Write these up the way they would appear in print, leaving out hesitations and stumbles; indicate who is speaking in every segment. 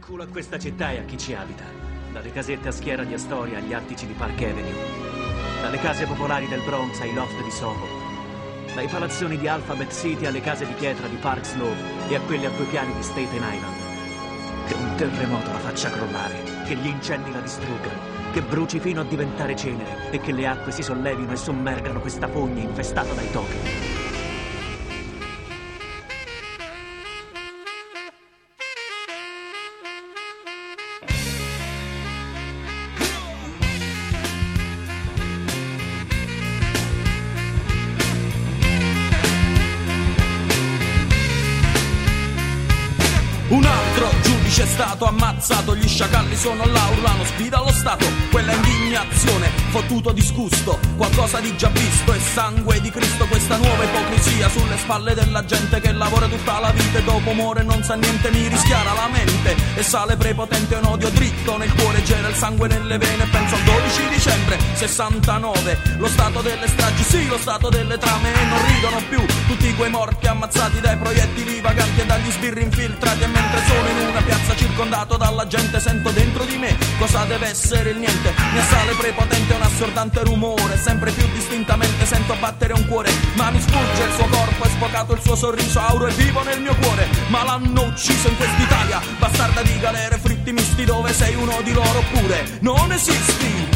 Speaker 1: culo a questa città e a chi ci abita. Dalle casette a Schiera di Astoria agli attici di Park Avenue. Dalle case popolari del Bronx ai loft di Soho. Dai palazzoni di Alphabet City alle case di pietra di Park Slope e a quelle a 2 piani di Staten Island. Che un terremoto la faccia crollare, che gli incendi la distruggano, che bruci fino a diventare cenere e che le acque si sollevino e sommergano questa fogna infestata dai topi.
Speaker 2: Un altro giudice è stato ammazzato, gli sciacalli sono là, urlano sfida allo Stato, quella indignazione, fottuto disgusto, qualcosa di già visto, è sangue di Cristo questa nuova ipocrisia sulle spalle della gente che lavora tutta la vita e dopo muore e non sa niente, mi rischiara la mente e sale prepotente un odio dritto nel cuore, gela il sangue nelle vene, penso al 12 dicembre 69, lo stato delle stragi, sì lo stato delle trame e non ridono più tutti quei morti ammazzati dai proiettili vaganti e dagli sbirri infiltrati e mentre sono in una piazza circondato dalla gente sento dentro di me cosa deve essere il niente, mi assale prepotente un assordante rumore, sempre più distintamente sento battere un cuore, ma mi sfugge il suo corpo, è sfocato il suo sorriso auro e vivo nel mio cuore, ma l'hanno ucciso in quest'Italia, bastarda di galere, fritti misti dove sei uno di loro oppure non esisti.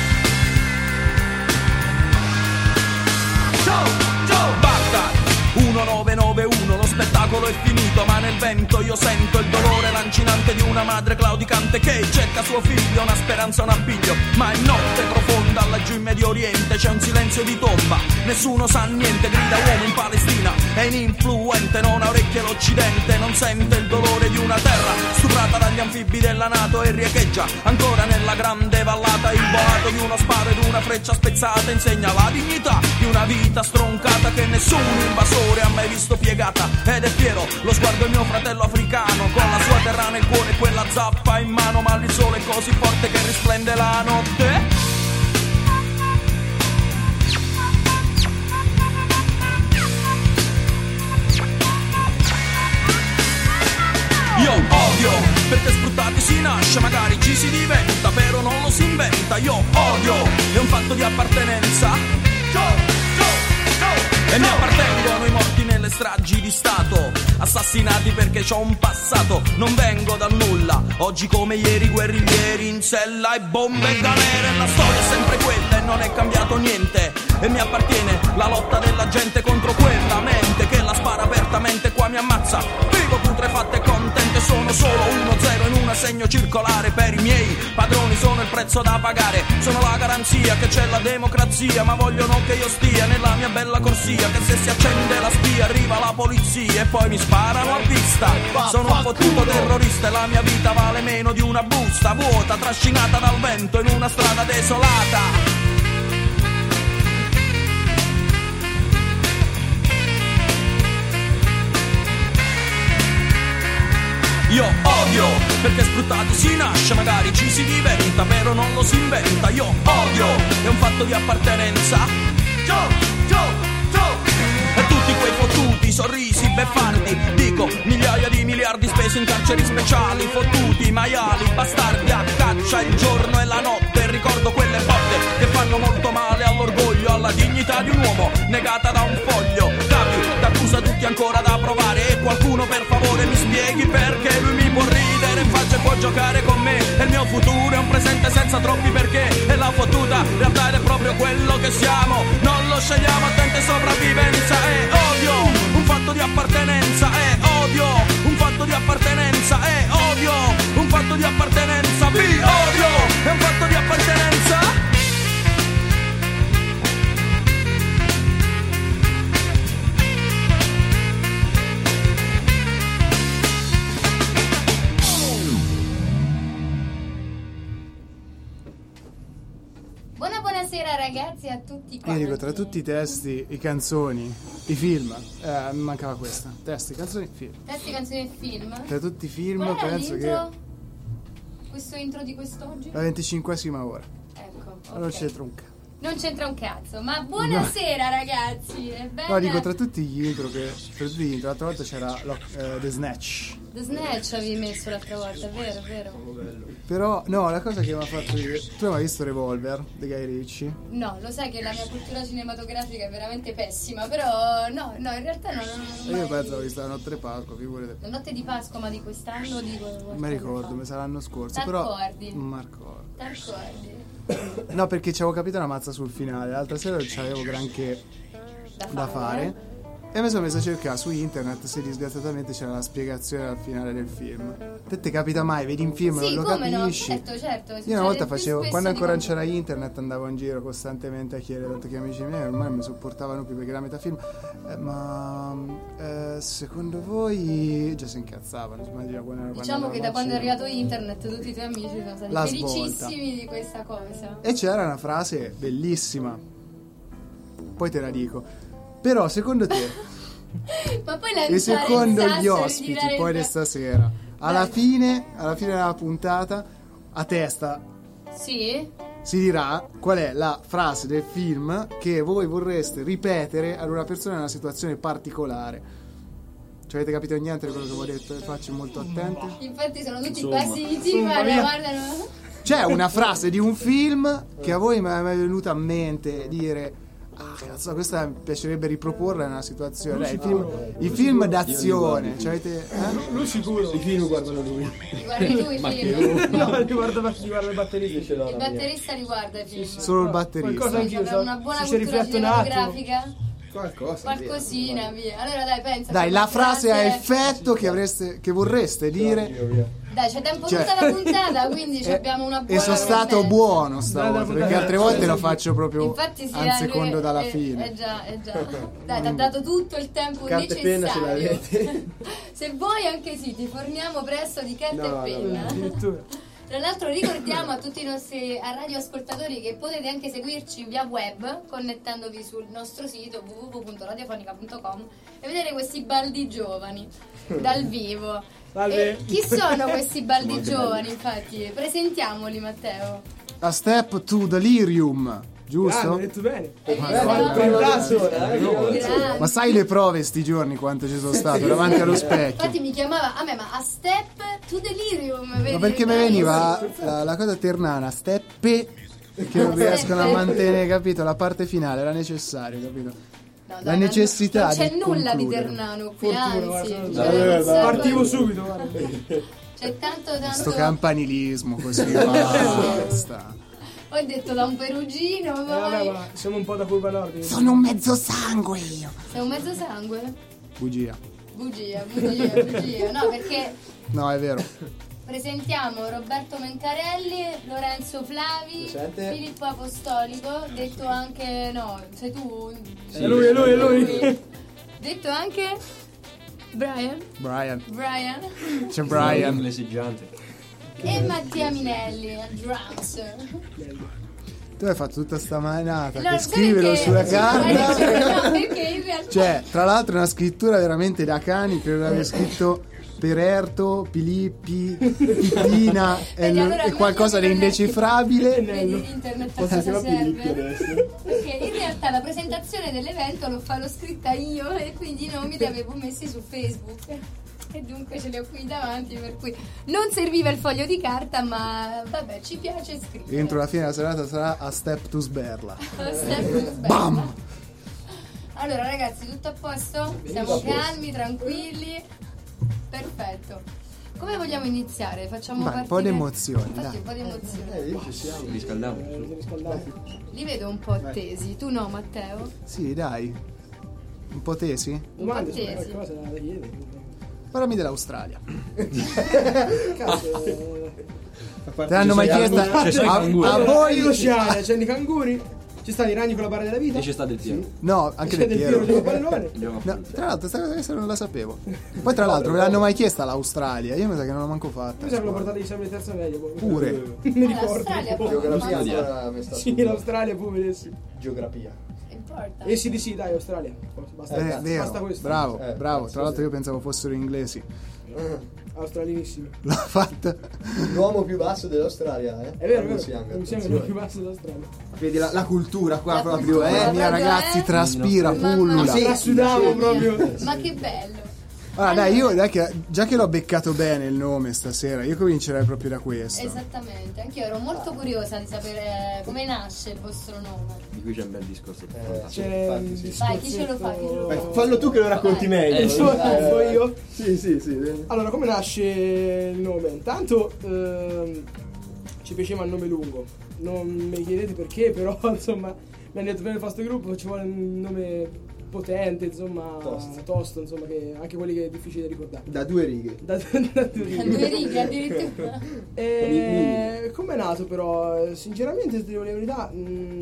Speaker 2: Joe Baghdad 1991, lo spettacolo è finito ma nel vento io sento il dolore lancinante di una madre claudicante che cerca suo figlio, una speranza, un appiglio, ma è notte profonda laggiù in Medio Oriente, c'è un silenzio di tomba, nessuno sa niente, grida uomo in Palestina, è ininfluente, non ha orecchie l'Occidente, non sente il dolore di una terra stuprata dagli anfibi della NATO e riecheggia ancora nella grande vallata, il boato di uno sparo ed una freccia spezzata insegna la dignità di una vita stroncata che nessun invasore ha mai visto piegata, ed è fiero lo sguardo del mio fratello africano con la sua terra nel cuore e quella zappa in mano, ma il sole è così forte che risplende la notte. Io odio, perché sfruttati si nasce, magari ci si diventa, però non lo si inventa. Io odio, è un fatto di appartenenza. E mi appartengono i morti nelle stragi di Stato, assassinati perché c'ho un passato, non vengo dal nulla, oggi come ieri guerriglieri in sella e bombe e galere, la storia è sempre quella e non è cambiato niente, e mi appartiene la lotta della gente contro quella mente che la spara apertamente, qua mi ammazza, vivo putrefatto e contento, sono solo 1-0 in un assegno circolare, per i miei padroni sono il prezzo da pagare, sono la garanzia che c'è la democrazia, ma vogliono che io stia nella mia bella corsia, che se si accende la spia arriva la polizia e poi mi sparano a vista. Sono un fottuto terrorista e la mia vita vale meno di una busta vuota trascinata dal vento in una strada desolata. Io odio, perché sfruttati si nasce, magari ci si diventa, però non lo si inventa. Io odio, è un fatto di appartenenza. E tutti quei fottuti sorrisi beffardi, dico migliaia di miliardi spesi in carceri speciali, fottuti maiali, bastardi a caccia il giorno e la notte, ricordo quelle botte che fanno molto male all'orgoglio, alla dignità di un uomo negata da un foglio, capi d'accusa tutti ancora da provare, e qualcuno per favore mi spieghi perché lui mi può ridere in faccia e può giocare con me, e il mio futuro è un presente senza troppi perché, e la fottuta realtà è proprio quello che siamo, non lo scegliamo, attente sopravvivenza, e odio, un fatto di appartenenza, e odio, un fatto di appartenenza, e odio, un fatto di appartenenza, vi odio, è un fatto di appartenenza.
Speaker 3: Buonasera ragazzi a tutti quanti.
Speaker 4: Io dico, tra tutti i testi, i canzoni, i film, mi mancava questa. Testi, canzoni, film.
Speaker 3: Testi, canzoni e film.
Speaker 4: Tra tutti i film
Speaker 3: Qual era
Speaker 4: penso
Speaker 3: l'intro?
Speaker 4: che
Speaker 3: Questo intro di quest'oggi?
Speaker 4: la 25esima ora.
Speaker 3: Ecco,
Speaker 4: Non
Speaker 3: ok.
Speaker 4: c'entra un cazzo.
Speaker 3: Non c'entra un cazzo, ma buonasera ragazzi. È bella.
Speaker 4: No, dico tra tutti gli intro l'altra volta c'era The Snatch.
Speaker 3: The Snatch avevi messo l'altra volta, è vero, è vero.
Speaker 4: Però, no, la cosa che mi ha fatto dire... Tu hai mai visto Revolver di Guy Ritchie?
Speaker 3: No, lo sai che la mia cultura cinematografica è veramente pessima, però no, in realtà non
Speaker 4: Io penso che sta la notte di Pasqua, figurate.
Speaker 3: La notte di Pasqua, ma di quest'anno o di
Speaker 4: Non mi ricordo, mi sarà l'anno scorso,
Speaker 3: T'accordi?
Speaker 4: però... Non mi ricordo.
Speaker 3: T'accordi?
Speaker 4: No, perché ci avevo capito una mazza sul finale. L'altra sera non c'avevo granché da fare. E mi sono messo a cercare su internet se disgraziatamente c'era la spiegazione al finale del film. Te capita mai? Vedi un film e
Speaker 3: Sì,
Speaker 4: non lo
Speaker 3: come
Speaker 4: capisci?
Speaker 3: no? Certo.
Speaker 4: Io una volta
Speaker 3: Succede più
Speaker 4: facevo,
Speaker 3: spesso
Speaker 4: quando
Speaker 3: di
Speaker 4: ancora non
Speaker 3: quanto-
Speaker 4: c'era internet, andavo in giro costantemente a chiedere, tanto che amici miei ormai mi sopportavano più perché era metà film. Secondo voi già si incazzavano?
Speaker 3: Diciamo che da quando è arrivato internet tutti i tuoi amici sono stati
Speaker 4: La
Speaker 3: felicissimi di questa cosa.
Speaker 4: E c'era una frase bellissima, poi te la dico. Però secondo te,
Speaker 3: Ma poi
Speaker 4: e secondo gli
Speaker 3: sasso,
Speaker 4: ospiti
Speaker 3: ritirare
Speaker 4: poi
Speaker 3: il-
Speaker 4: di stasera, alla fine della puntata, a testa
Speaker 3: Sì?
Speaker 4: si dirà qual è la frase del film che voi vorreste ripetere ad una persona in una situazione particolare. Ci avete capito niente di quello che vi ho detto? Facci molto attenti.
Speaker 3: Infatti sono tutti
Speaker 2: Insomma.
Speaker 3: basiti, ma
Speaker 4: via.
Speaker 3: guardano.
Speaker 4: C'è una frase di un film che a voi mi è mai venuta a mente dire: ah cazzo, questa mi piacerebbe riproporla in una situazione. Dai, i film d'azione. Ci avete,
Speaker 5: Lui sicuro. I film guardano lui.
Speaker 3: Li guardi tu i film?
Speaker 5: No, riguarda il batterista.
Speaker 3: Il batterista li guarda i film.
Speaker 4: Solo il batterista.
Speaker 5: Qualcosa anch'io.
Speaker 3: Abbiamo una buona
Speaker 5: Se ci
Speaker 3: cultura
Speaker 5: rifletto un attimo.
Speaker 3: cinematografica. Qualcosina, via. Allora dai, pensa.
Speaker 4: Dai,
Speaker 3: una
Speaker 4: la frase a effetto che vorreste dire.
Speaker 3: Dai, c'è tempo
Speaker 4: Cioè-
Speaker 3: tutta la puntata, quindi abbiamo una buona.
Speaker 4: E sono stato
Speaker 3: mezza.
Speaker 4: buono stavolta, perché altre volte lo faccio proprio
Speaker 3: Infatti sì,
Speaker 4: a un secondo dalla fine.
Speaker 3: Eh già. Dai, ti ha dato tutto il tempo
Speaker 5: Carta e penna ce
Speaker 3: necessario.
Speaker 5: l'avete?
Speaker 3: Se vuoi anche sì, ti forniamo presto di carta e penna.
Speaker 5: Addirittura.
Speaker 3: Tra l'altro ricordiamo a tutti i nostri radioascoltatori che potete anche seguirci via web connettendovi sul nostro sito www.radiofonica.com e vedere questi baldi giovani dal vivo. E chi sono questi baldi giovani, infatti? Presentiamoli, Matteo.
Speaker 4: A Step to Delirium, giusto?
Speaker 5: Hai detto bene.
Speaker 3: Hai
Speaker 5: Grande.
Speaker 3: Grande.
Speaker 4: Ma sai le prove sti giorni quante ci sono state davanti allo specchio?
Speaker 3: Infatti mi chiamava a me, ma a Step to Delirium. Vedi?
Speaker 4: Ma perché mi veniva la cosa ternana, steppe che non riescono a mantenere, capito? La parte finale era necessario, capito?
Speaker 3: No,
Speaker 4: La necessità
Speaker 3: non c'è
Speaker 4: di
Speaker 3: nulla di
Speaker 4: concludere.
Speaker 3: Ternano qui,
Speaker 5: Fortuna,
Speaker 3: anzi.
Speaker 5: guarda,
Speaker 3: c'è un sacco
Speaker 5: Partivo
Speaker 3: di-
Speaker 5: subito, guarda.
Speaker 3: C'è tanto.
Speaker 4: Sto campanilismo così, basta.
Speaker 3: Ho detto da un perugino,
Speaker 5: Vabbè,
Speaker 3: poi.
Speaker 5: ma siamo un po' da curva nord.
Speaker 4: Sono un mezzo sangue io.
Speaker 3: Sei un mezzo sangue?
Speaker 4: Bugia.
Speaker 3: Bugia. No, perché
Speaker 4: No, è vero.
Speaker 3: presentiamo Roberto Mencarelli, Lorenzo Flavi,
Speaker 6: Presente.
Speaker 3: Filippo Apostolico, detto anche. No, sei tu?
Speaker 5: È lui.
Speaker 3: Detto anche. Brian?
Speaker 4: Brian. C'è Brian.
Speaker 3: E Mattia Minelli al drums.
Speaker 4: Tu hai fatto tutta sta manata
Speaker 3: No,
Speaker 4: che
Speaker 3: sai
Speaker 4: scriverlo
Speaker 3: perché?
Speaker 4: sulla carta.
Speaker 3: No, perché in realtà.
Speaker 4: Cioè, tra l'altro è una scrittura veramente da cani, credo di aver scritto Pererto, Pilippi, Pipina
Speaker 3: Vedi, allora
Speaker 4: e qualcosa di
Speaker 3: meglio che
Speaker 4: indecifrabile.
Speaker 3: Vedi internet a cosa serve? Perché in realtà la presentazione dell'evento l'ho scritta io e quindi i nomi li avevo messi su Facebook. E dunque ce li ho qui davanti, per cui non serviva il foglio di carta, ma vabbè, ci piace scrivere.
Speaker 4: Entro la fine della serata sarà a Step to Sberla.
Speaker 3: Bam! Allora ragazzi, tutto a posto? Siamo calmi, tranquilli? Perfetto. Come vogliamo iniziare? Facciamo
Speaker 4: Vai,
Speaker 3: partire...
Speaker 4: un po' di emozioni,
Speaker 3: Infatti,
Speaker 4: dai.
Speaker 3: un po' di emozioni.
Speaker 6: Ci siamo.
Speaker 3: Li vedo un po' tesi. Tu no, Matteo?
Speaker 4: Sì, dai. Un po' tesi?
Speaker 5: Domande,
Speaker 3: Un po' tesi.
Speaker 5: qualcosa da chiedere.
Speaker 4: Parlami dell'Australia.
Speaker 5: Te
Speaker 4: Te l'hanno mai chiesta? A voi?
Speaker 5: L'oceania, c'è i canguri, ci stanno i ragni con la barra della vita.
Speaker 2: E c'è stato il Piero.
Speaker 4: No, anche
Speaker 5: C'è
Speaker 4: del
Speaker 5: del Piero
Speaker 4: Piero.
Speaker 5: con il pallone.
Speaker 4: No, tra l'altro, questa non la sapevo. Poi, tra l'altro, ve l'hanno mai chiesta l'Australia? Io mi sa che non l'ho manco fatta.
Speaker 5: Mi sa che l'ho portato di esame di terza media.
Speaker 4: Pure.
Speaker 5: Non mi ricordo.
Speaker 3: L'Australia
Speaker 6: Geografia
Speaker 3: è
Speaker 6: ancora mi sta
Speaker 5: Sì, l'Australia pure, sì.
Speaker 6: Geografia.
Speaker 3: importante.
Speaker 5: E sì, dai, Australia. Basta,
Speaker 4: Vero,
Speaker 5: basta questo.
Speaker 4: bravo, bravo.
Speaker 6: cazzo,
Speaker 4: Tra l'altro io pensavo fossero inglesi.
Speaker 5: Australinissimi.
Speaker 4: L'ha fatta.
Speaker 6: L'uomo più basso dell'Australia, eh?
Speaker 5: È vero,
Speaker 6: Carlos
Speaker 5: è vero.
Speaker 6: Young,
Speaker 5: Non siamo
Speaker 6: attenzione.
Speaker 5: più bassi dell'Australia.
Speaker 4: Vedi la cultura qua
Speaker 3: La
Speaker 4: proprio,
Speaker 3: cultura,
Speaker 4: mia
Speaker 3: proprio,
Speaker 4: ragazzi,
Speaker 3: eh?
Speaker 4: traspira,
Speaker 3: Mamma
Speaker 4: pullula.
Speaker 3: mia.
Speaker 5: Trasudavo proprio.
Speaker 3: Ma che bello.
Speaker 4: Dai, già che l'ho beccato bene il nome stasera, io comincerei proprio da questo.
Speaker 3: Esattamente, anch'io ero molto curiosa di sapere come nasce il vostro nome.
Speaker 7: Di cui c'è un bel discorso.
Speaker 3: Vai, chi ce lo fa?
Speaker 6: Fallo tu che lo racconti meglio.
Speaker 5: Vuoi io?
Speaker 6: Sì.
Speaker 5: Allora, come nasce il nome? Intanto ci piaceva il nome lungo. Non mi chiedete perché, però insomma mi hanno detto bene fa sto gruppo, ci vuole un nome potente, insomma, tosto, insomma, che anche quelli che è difficile da ricordare.
Speaker 6: Da 2 righe.
Speaker 5: Da 2 righe
Speaker 3: Addirittura.
Speaker 5: Come è nato però? Sinceramente, se devo dire la verità,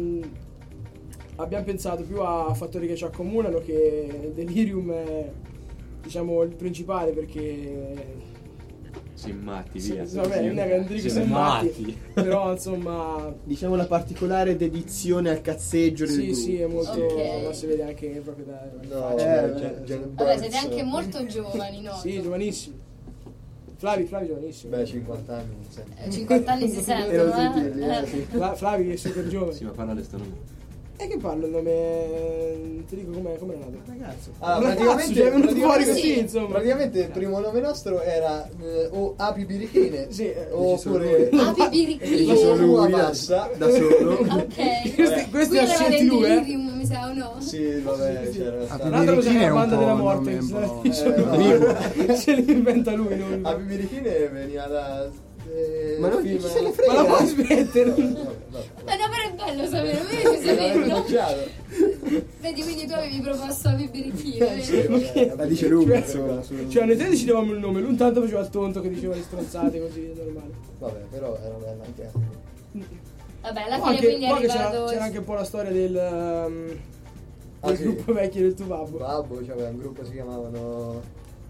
Speaker 5: abbiamo pensato più a fattori che ci accomunano, che Delirium è, diciamo, il principale, perché
Speaker 7: Simmatti,
Speaker 5: sì,
Speaker 7: via.
Speaker 5: vabbè, non è che non dico Simmatti, però insomma,
Speaker 6: Diciamo la particolare dedizione al cazzeggio del gruppo.
Speaker 5: sì, è molto,
Speaker 3: Ok.
Speaker 5: ma si vede anche proprio da
Speaker 6: No,
Speaker 3: Vabbè, siete anche molto giovani, no?
Speaker 5: sì, giovanissimi. Flavi giovanissimo.
Speaker 6: Beh, 50 anni.
Speaker 3: 50 anni si
Speaker 6: Erano
Speaker 3: sentono,
Speaker 6: tutti lì, sì.
Speaker 5: Flavi è super giovane.
Speaker 7: Sì, ma parla di sto nome.
Speaker 5: E che parlo il nome? Ti dico com'è nato?
Speaker 6: Ragazzo.
Speaker 5: Cioè, è venuto fuori così, insomma.
Speaker 6: Praticamente il primo nome nostro era o Api Birichine,
Speaker 5: Sì,
Speaker 6: oppure
Speaker 3: Api birichine.
Speaker 6: Uva Bassa da solo.
Speaker 3: Ok.
Speaker 5: Questi ha scelti lui,
Speaker 3: Delirium, mi sa, o no?
Speaker 6: Sì, vabbè, c'era
Speaker 4: Api
Speaker 6: stato.
Speaker 5: L'altro
Speaker 4: Birichine
Speaker 5: c'è
Speaker 4: è
Speaker 5: la
Speaker 4: un
Speaker 5: banda
Speaker 4: po'
Speaker 5: della
Speaker 4: un
Speaker 5: morte,
Speaker 4: nome un po'.
Speaker 6: no.
Speaker 5: se li inventa lui, non
Speaker 6: Api Birichine veniva da
Speaker 4: Ma non
Speaker 6: film-
Speaker 4: se ne frega.
Speaker 5: Ma la puoi smettere?
Speaker 3: Ma no, però è bello sapere, a me piace saperlo.
Speaker 6: chiaro.
Speaker 3: Vedi, quindi tu avevi proposto Api birichine,
Speaker 6: Sì,
Speaker 3: vedi?
Speaker 6: vabbè,
Speaker 4: La dice lunga,
Speaker 5: Cioè,
Speaker 4: insomma.
Speaker 5: Cioè, noi tre decidevamo il nome, lui intanto faceva il tonto che diceva le stronzate così, è normale.
Speaker 6: vabbè, però era bella anche.
Speaker 3: Vabbè, alla
Speaker 5: Poi
Speaker 3: fine quindi è
Speaker 5: poi che
Speaker 3: arrivato...
Speaker 5: c'era anche un po' la storia del
Speaker 6: sì.
Speaker 5: gruppo vecchio del tuo babbo.
Speaker 6: Babbo, c'aveva un gruppo, si chiamavano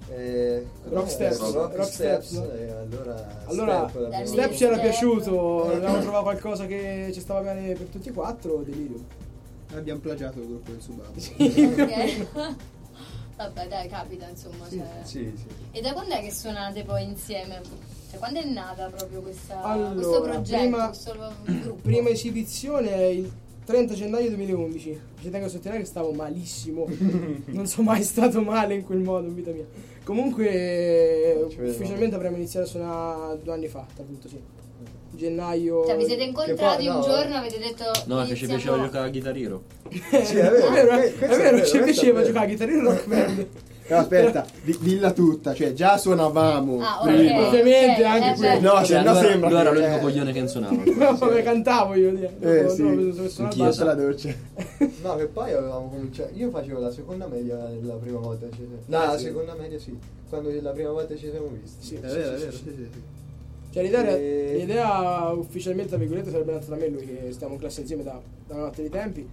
Speaker 5: Rock Steps.
Speaker 6: Rock Steps,
Speaker 5: no?
Speaker 6: e
Speaker 5: allora
Speaker 6: Step,
Speaker 3: Da lì.
Speaker 5: Step ci era
Speaker 3: Step.
Speaker 5: piaciuto, avevamo trovato qualcosa che ci stava bene per tutti e quattro, Delirium.
Speaker 6: abbiamo plagiato il gruppo del Subabo.
Speaker 3: Ok. Vabbè, dai, capita, insomma. Cioè.
Speaker 6: Sì.
Speaker 3: E da quando è che suonate poi insieme? Cioè, quando è nata proprio questo
Speaker 5: Allora,
Speaker 3: progetto, questo gruppo?
Speaker 5: Prima esibizione il 30 gennaio 2011. Ci tengo a sottolineare che stavo malissimo. Non sono mai stato male in quel modo in vita mia. Comunque
Speaker 6: Ci vedo.
Speaker 5: ufficialmente avremmo iniziato a suonare 2 anni fa, appunto, sì. Gennaio.
Speaker 3: Cioè, vi siete incontrati
Speaker 6: Che poi,
Speaker 3: un
Speaker 6: no.
Speaker 3: giorno, avete detto...
Speaker 7: No, che ci
Speaker 3: iniziamo-
Speaker 7: piaceva giocare a chitarriero.
Speaker 6: Sì, è vero,
Speaker 5: è vero, ci piaceva giocare a chitarra in rock band.
Speaker 6: No, aspetta, dilla tutta, cioè già suonavamo
Speaker 3: Ah,
Speaker 6: prima.
Speaker 3: ok.
Speaker 5: Ovviamente anche
Speaker 3: beh.
Speaker 5: quello.
Speaker 6: No, se no sembra
Speaker 7: lui era
Speaker 6: che-
Speaker 7: l'unico coglione che non suonava.
Speaker 5: No, vabbè, cantavo io.
Speaker 6: sì.
Speaker 7: Anch'io
Speaker 6: Sotto la doccia. No, che poi avevamo cominciato. Io facevo la seconda media la prima volta che ci siamo. No, la seconda media sì. Quando la prima volta ci siamo visti.
Speaker 5: Sì,
Speaker 6: È
Speaker 5: sì,
Speaker 6: vero,
Speaker 5: sì,
Speaker 6: è vero,
Speaker 5: sì,
Speaker 6: sì.
Speaker 5: Cioè l'idea ufficialmente, tra virgolette, sarebbe nata da me, lui che stiamo in classe insieme da una notte di tempi.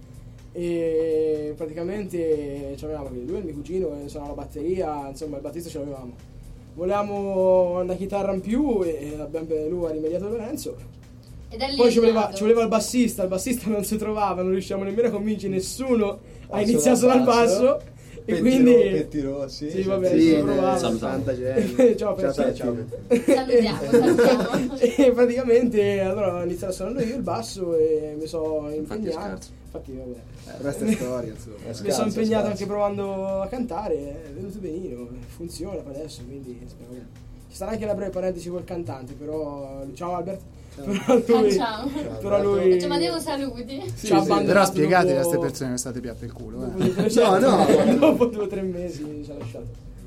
Speaker 5: E praticamente c'avevamo lui e il mio cugino che suonava la batteria, insomma il battista ce l'avevamo. Volevamo una chitarra in più e lui ha rimediato Lorenzo.
Speaker 3: E da lì
Speaker 5: Poi
Speaker 3: è
Speaker 5: ci voleva
Speaker 3: nato.
Speaker 5: il bassista non si trovava, non riusciamo nemmeno a convincere nessuno a
Speaker 6: A
Speaker 5: iniziare a suonare il basso. E quindi
Speaker 6: Petti Rossi.
Speaker 5: sì, vabbè,
Speaker 6: sì,
Speaker 5: ci provavo.
Speaker 7: salutiamo.
Speaker 6: Tanta gente.
Speaker 5: Ciao, Petti.
Speaker 6: ciao.
Speaker 3: Salutiamo.
Speaker 5: E praticamente allora ho iniziato a suonare io il basso e mi sono
Speaker 7: Infatti è
Speaker 5: impegnato.
Speaker 7: scarso.
Speaker 5: Infatti vabbè.
Speaker 6: Questa è storia, insomma.
Speaker 5: Mi sono impegnato anche provando a cantare, è venuto benino, funziona per adesso, quindi spero bene. Ci sarà anche la breve parentesi col cantante, però ciao Albert. Però lui,
Speaker 3: Ciao.
Speaker 5: però lui
Speaker 3: Facciamo saluti.
Speaker 5: ci ha abbandonato
Speaker 4: Però spiegate a
Speaker 5: dopo-
Speaker 4: queste persone che state piatte il culo.
Speaker 5: No, dopo 2 o 3 mesi ci ha lasciato.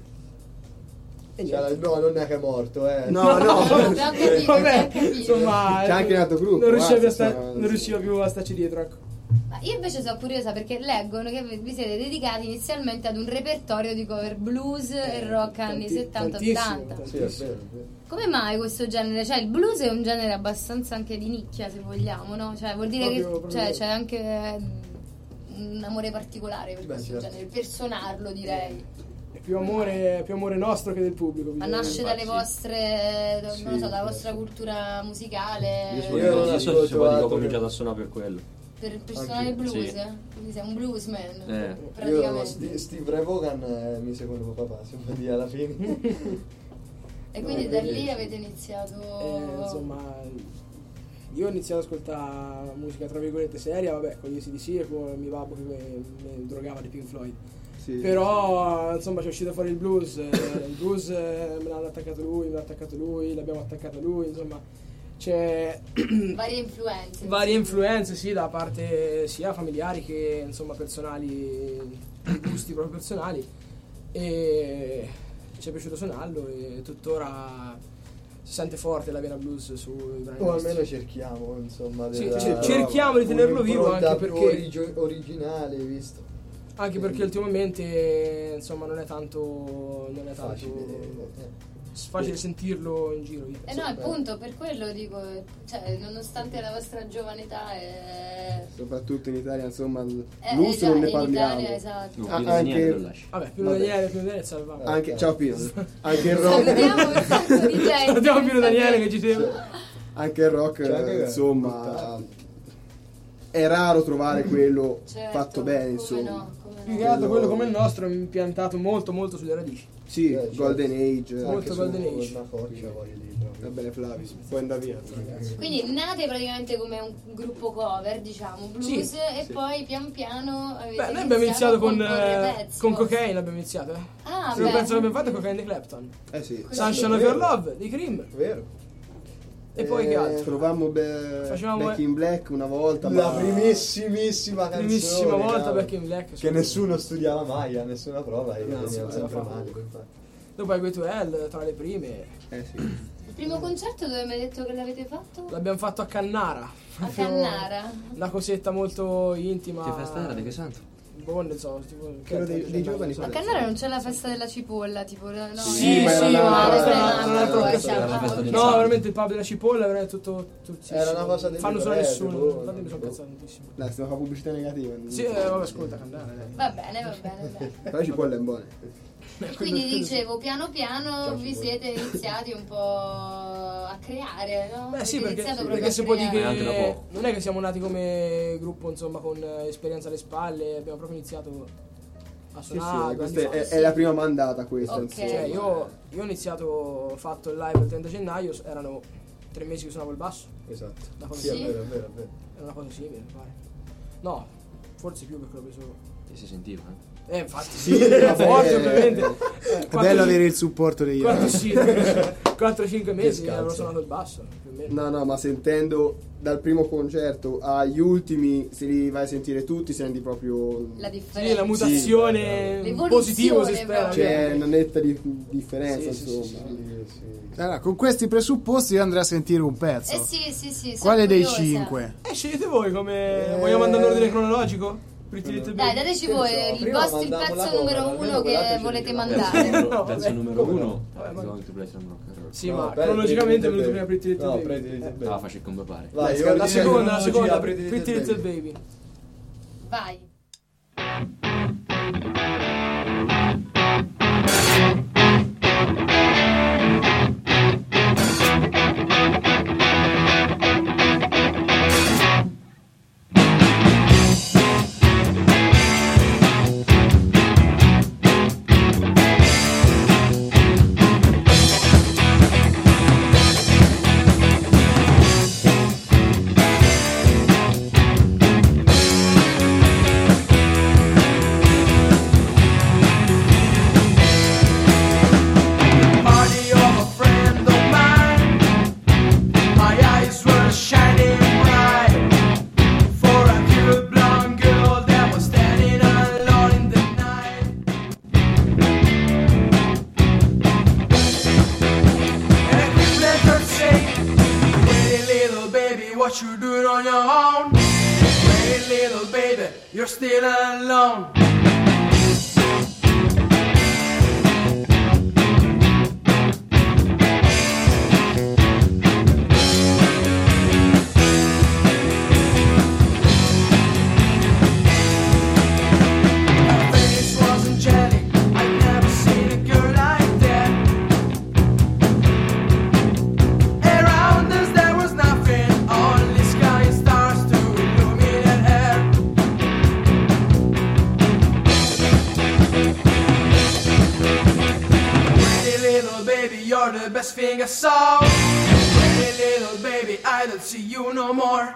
Speaker 5: E niente.
Speaker 6: No, non è che è morto,
Speaker 4: No,
Speaker 3: Abbiamo capito,
Speaker 5: Vabbè,
Speaker 3: abbiamo capito.
Speaker 5: insomma,
Speaker 6: C'è anche un altro gruppo,
Speaker 5: non
Speaker 6: guarda,
Speaker 5: non riusciva più a starci dietro, ecco.
Speaker 3: Ma io invece sono curiosa perché leggono che vi siete dedicati inizialmente ad un repertorio di cover blues e rock anni 70-80.
Speaker 6: Sì, è vero.
Speaker 3: Come mai questo genere? Cioè il blues è un genere abbastanza anche di nicchia, se vogliamo, no? Cioè vuol dire
Speaker 5: Proprio.
Speaker 3: che c'è anche un amore particolare per questo
Speaker 6: certo.
Speaker 3: genere, per suonarlo direi.
Speaker 5: È più amore nostro che del pubblico.
Speaker 3: Ma
Speaker 5: bisogna
Speaker 3: nasce
Speaker 5: dire.
Speaker 3: dalle vostre,
Speaker 6: Sì,
Speaker 3: non lo so, dalla
Speaker 6: sì,
Speaker 3: vostra
Speaker 6: sì.
Speaker 3: cultura musicale,
Speaker 7: Io
Speaker 6: Io non
Speaker 7: so
Speaker 6: ascolto
Speaker 7: se poi
Speaker 6: altro
Speaker 7: ho cominciato
Speaker 6: che-
Speaker 7: a suonare per quello.
Speaker 3: per suonare il blues?
Speaker 7: Sì.
Speaker 3: Quindi sei un bluesman,
Speaker 7: Eh.
Speaker 3: praticamente.
Speaker 6: Io Steve Ray Vaughan è il mio secondo papà, si può dire alla fine.
Speaker 3: E quindi da lì avete iniziato...
Speaker 5: Insomma, io ho iniziato ad ascoltare musica tra virgolette seria, vabbè, con gli AC/DC e con mio babbo che mi drogava di Pink Floyd.
Speaker 8: Sì.
Speaker 5: Però insomma c'è uscito fuori il blues me l'hanno attaccato lui, l'abbiamo attaccato lui, insomma c'è
Speaker 3: varie influenze
Speaker 5: sì, da parte sia familiari che insomma personali, gusti proprio personali, e ci è piaciuto suonarlo e tuttora si sente forte la vena blues sui brani
Speaker 6: o
Speaker 5: nostri.
Speaker 6: almeno cerchiamo, insomma,
Speaker 5: cerchiamo di tenerlo vivo, anche perché
Speaker 6: originale, visto,
Speaker 5: anche perché ultimamente insomma non è tanto facile sentirlo in giro.
Speaker 3: No, appunto, per quello dico, cioè, nonostante la vostra giovane età
Speaker 8: soprattutto in Italia, insomma, blues
Speaker 3: esatto,
Speaker 8: non ne
Speaker 3: in
Speaker 8: parliamo.
Speaker 3: Italia, esatto.
Speaker 7: No,
Speaker 8: anche
Speaker 5: vabbè, Pino Daniele salvato.
Speaker 8: Anche ciao Pino. Anche il rock.
Speaker 3: Salutiamo un sacco di gente.
Speaker 5: Salutiamo Pino Daniele che ci segue.
Speaker 8: Anche il rock, insomma, è raro trovare quello fatto bene, insomma.
Speaker 5: Più che altro quello come il nostro è impiantato molto molto sulle radici.
Speaker 8: Sì, Golden Age.
Speaker 5: Molto Golden Age.
Speaker 6: Una forza, voglio dire,
Speaker 8: Va bene Flavio, poi andare via.
Speaker 3: Quindi nate praticamente come un gruppo cover, diciamo, blues,
Speaker 5: Sì,
Speaker 3: e poi pian piano avete
Speaker 5: noi abbiamo iniziato con
Speaker 3: pezzi,
Speaker 5: Cocaine, abbiamo iniziato.
Speaker 3: Ah,
Speaker 5: il pezzo che abbiamo fatto è Cocaine di Clapton.
Speaker 8: Sì.
Speaker 5: Sunshine of Your Love di Cream.
Speaker 6: vero?
Speaker 5: E poi che altro?
Speaker 8: Trovammo
Speaker 5: Facevamo
Speaker 8: Back in Black una volta.
Speaker 6: La primissimissima canzone,
Speaker 5: primissima volta
Speaker 6: cavolo,
Speaker 5: Back in Black.
Speaker 6: che nessuno studiava mai a nessuna prova e
Speaker 5: No,
Speaker 6: veniva
Speaker 5: sì,
Speaker 6: sempre
Speaker 5: fa.
Speaker 6: male, infatti.
Speaker 5: Dopo Highway to Hell, tra le prime.
Speaker 8: Sì.
Speaker 3: Il primo concerto dove mi hai detto che l'avete fatto?
Speaker 5: L'abbiamo fatto a Cannara.
Speaker 3: A Cannara.
Speaker 5: Una cosetta molto intima.
Speaker 7: Che festa era? Di che santo?
Speaker 5: Bonne, so, tipo
Speaker 8: Quello dei giovani.
Speaker 3: A Cannara non c'è la festa della cipolla, tipo no?
Speaker 5: Sì, ma era una
Speaker 7: No,
Speaker 5: veramente il pub della cipolla era tutto
Speaker 6: Era una cosa del
Speaker 5: fanno solo
Speaker 6: livello,
Speaker 5: nessuno. Infatti mi sono cazzato tantissimo.
Speaker 8: Dai, stiamo a fare pubblicità negativa.
Speaker 5: Sì, vabbè, ascolta Cannara, dai.
Speaker 3: Va bene.
Speaker 8: Però cipolla è buona.
Speaker 3: E quindi dicevo, piano piano vi siete iniziati un po' a creare, no?
Speaker 5: Beh sì,
Speaker 3: Avete iniziato proprio
Speaker 5: perché
Speaker 3: a
Speaker 5: si può dire
Speaker 3: creare.
Speaker 7: Anche da
Speaker 5: che
Speaker 7: poco.
Speaker 5: non è che siamo nati come gruppo, insomma, con esperienza alle spalle, abbiamo proprio iniziato a
Speaker 8: Sì,
Speaker 5: suonare.
Speaker 8: questa è la prima mandata questa,
Speaker 3: Ok.
Speaker 8: insomma.
Speaker 5: Cioè, io ho iniziato, ho fatto il live il 30 gennaio, erano 3 mesi che suonavo il basso,
Speaker 6: Esatto.
Speaker 5: una cosa
Speaker 6: Sì,
Speaker 3: Sì.
Speaker 6: è vero, è vero, è vero.
Speaker 5: era una cosa simile, mi pare. No, forse più perché l'ho preso.
Speaker 7: Si sentiva,
Speaker 5: Infatti,
Speaker 8: Sì,
Speaker 5: era
Speaker 8: vabbè.
Speaker 5: forte ovviamente.
Speaker 4: È bello avere il supporto degli altri.
Speaker 5: 4-5 mesi
Speaker 6: scalzo.
Speaker 5: avrò suonato il basso, più o meno.
Speaker 8: No, ma sentendo dal primo concerto agli ultimi, se li vai a sentire tutti, senti proprio.
Speaker 3: La
Speaker 5: Sì,
Speaker 3: differenza.
Speaker 5: la mutazione
Speaker 3: L'evoluzione
Speaker 5: positivo si spera.
Speaker 3: proprio.
Speaker 8: C'è una netta differenza,
Speaker 5: Sì, sì,
Speaker 8: insomma.
Speaker 4: Allora, con questi presupposti io andrei a sentire un pezzo.
Speaker 3: Sì.
Speaker 4: Quale dei
Speaker 3: sono curiosa.
Speaker 4: 5?
Speaker 5: Scegliete voi come. Vogliamo andare in ordine cronologico? Pretty Little
Speaker 3: Dai,
Speaker 5: Baby.
Speaker 3: dateci voi il
Speaker 6: prima
Speaker 3: vostro il
Speaker 6: mandiamo la
Speaker 3: pezzo numero
Speaker 6: cover,
Speaker 3: 1
Speaker 6: almeno
Speaker 3: che
Speaker 6: quell'altro ci
Speaker 3: volete
Speaker 6: arriva.
Speaker 3: mandare.
Speaker 5: No,
Speaker 7: Pezzo
Speaker 5: vabbè.
Speaker 7: numero 1
Speaker 5: Vabbè,
Speaker 7: Going to Play Some Rock and Roll.
Speaker 5: Sì,
Speaker 6: No,
Speaker 5: ma
Speaker 6: Pretty
Speaker 5: cronologicamente è
Speaker 6: Little
Speaker 5: venuto prima
Speaker 6: Baby.
Speaker 5: Pretty Little
Speaker 6: No,
Speaker 5: Baby.
Speaker 6: Pretty Little Baby.
Speaker 7: Ah, faccio come pare.
Speaker 6: Vai,
Speaker 8: Dai,
Speaker 5: La seconda, Pretty Little Baby.
Speaker 3: Vai.
Speaker 2: Party of a friend of mine. My eyes were shining bright for a cute blonde girl that was standing alone in the night. And I keep let her say, "Pretty little baby, what you doing on your own? Pretty little baby, you're still alone." Her face was angelic. I'd never seen a girl like that. Around us there was nothing, only sky and stars to illuminate her. Pretty little baby, you're the best thing I saw. Pretty little baby, I don't see you no more.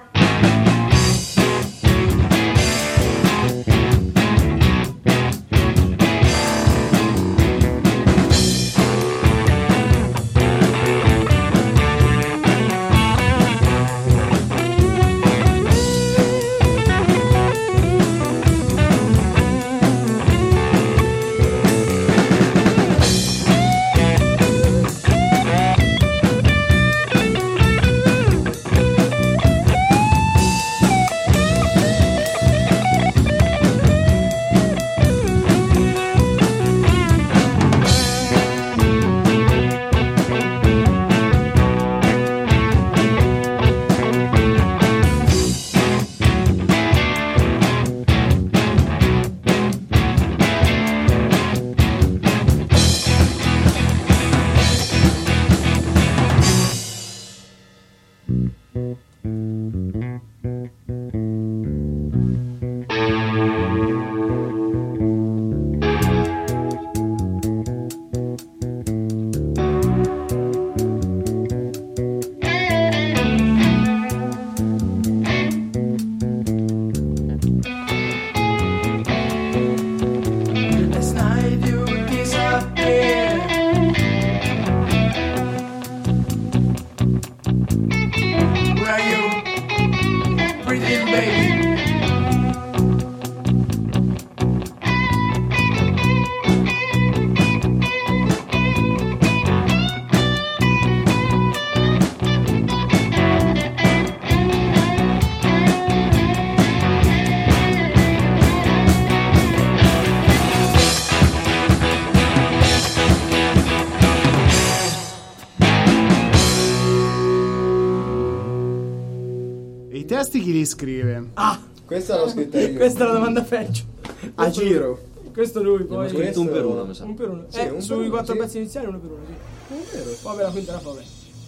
Speaker 4: Chi li scrive?
Speaker 6: Questa l'ho scritta io.
Speaker 5: Questa è la domanda peggio.
Speaker 8: A giro.
Speaker 5: Questo lui poi.
Speaker 7: Questo un per uno, mi sa.
Speaker 5: Un per uno.
Speaker 6: Sì, un
Speaker 5: sui
Speaker 6: per
Speaker 5: 4
Speaker 6: uno,
Speaker 5: pezzi iniziali uno per uno, sì. Vabbè, la quinta la fa, vabbè.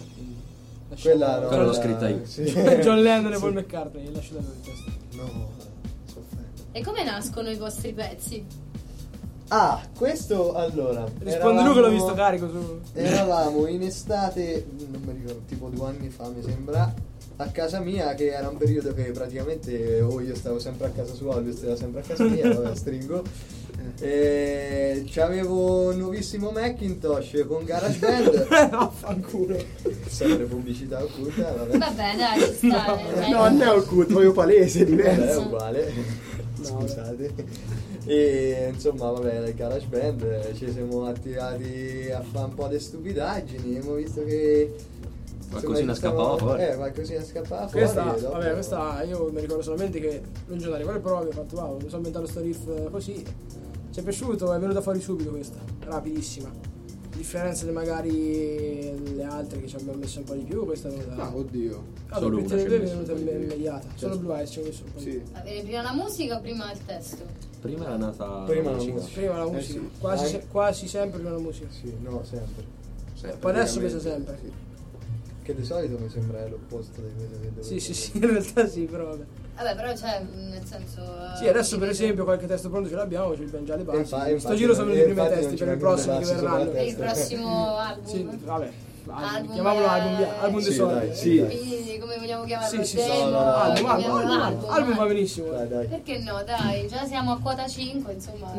Speaker 6: Quella
Speaker 7: Quella l'ho scritta io.
Speaker 6: Sì.
Speaker 5: John Lennon e Paul McCartney, lascio da lui il testo.
Speaker 6: No, sofferto.
Speaker 3: E come nascono i vostri pezzi?
Speaker 6: Questo allora.
Speaker 5: Rispondi lui che l'ho visto carico su.
Speaker 6: Eravamo in estate, non mi ricordo, tipo 2 anni fa mi sembra, a casa mia, che era un periodo che praticamente io stavo sempre a casa sua, lui stava sempre a casa mia, vabbè, stringo. E c'avevo un nuovissimo Macintosh con GarageBand.
Speaker 5: Vaffanculo.
Speaker 6: Sempre pubblicità occulta, vabbè.
Speaker 3: Vabbè, dai, ci sta.
Speaker 8: No, non è occulto, proprio palese,
Speaker 6: Vabbè, è
Speaker 8: diverso.
Speaker 6: uguale. Scusate. E insomma, vabbè, nel GarageBand ci siamo attivati a fare un po' di stupidaggini. Abbiamo visto che
Speaker 7: qualcosina scappava fuori.
Speaker 6: Qualcosina scappava fuori.
Speaker 5: Questa,
Speaker 6: e dopo-
Speaker 5: vabbè, questa io mi ricordo solamente che un giorno arrivò le prove, ho fatto wow, mi sono inventato sto riff così. Ci è piaciuto, è venuta fuori subito questa, rapidissima. A differenza di magari le altre che ci abbiamo messo un po' di più, questa è venuta.
Speaker 8: No, oddio.
Speaker 5: Allora,
Speaker 7: solo
Speaker 5: per
Speaker 7: una
Speaker 5: le
Speaker 7: ci
Speaker 5: due
Speaker 7: ha
Speaker 5: è
Speaker 7: messo
Speaker 5: venuta
Speaker 7: un po' di più.
Speaker 5: immediata. Solo Blue Eyes ci ho messo un po' di più.
Speaker 8: Sì.
Speaker 3: Avere prima la musica o prima il testo?
Speaker 7: Prima era nata
Speaker 6: Prima la
Speaker 7: musica.
Speaker 6: musica.
Speaker 5: Prima la musica,
Speaker 6: sì.
Speaker 5: quasi sempre prima la musica.
Speaker 6: Sì, no, sempre.
Speaker 5: Poi adesso penso sempre.
Speaker 8: Sì.
Speaker 6: Che di solito mi sembra l'opposto di quello che dovevo
Speaker 5: Sì, in realtà sì, però vabbè.
Speaker 3: Vabbè, però c'è, nel senso...
Speaker 5: Sì, adesso per esempio qualche testo pronto ce l'abbiamo, ci abbiamo già le basi.
Speaker 6: Infatti,
Speaker 5: Sto giro sono i primi
Speaker 6: infatti
Speaker 5: testi
Speaker 6: non ci
Speaker 5: per i
Speaker 6: vengono le
Speaker 5: prossimi che
Speaker 6: basi sopra
Speaker 5: verranno.
Speaker 6: la
Speaker 3: Per il
Speaker 6: testa.
Speaker 3: prossimo album?
Speaker 5: Sì, vabbè.
Speaker 3: Album,
Speaker 5: Chiamiamolo album dei
Speaker 6: sì,
Speaker 5: soldi.
Speaker 6: dai,
Speaker 8: Sì.
Speaker 3: Quindi, come vogliamo chiamarlo?
Speaker 5: Sì,
Speaker 3: Demo?
Speaker 5: album va benissimo.
Speaker 6: Dai, dai.
Speaker 3: Perché no, dai, già siamo a quota 5, insomma.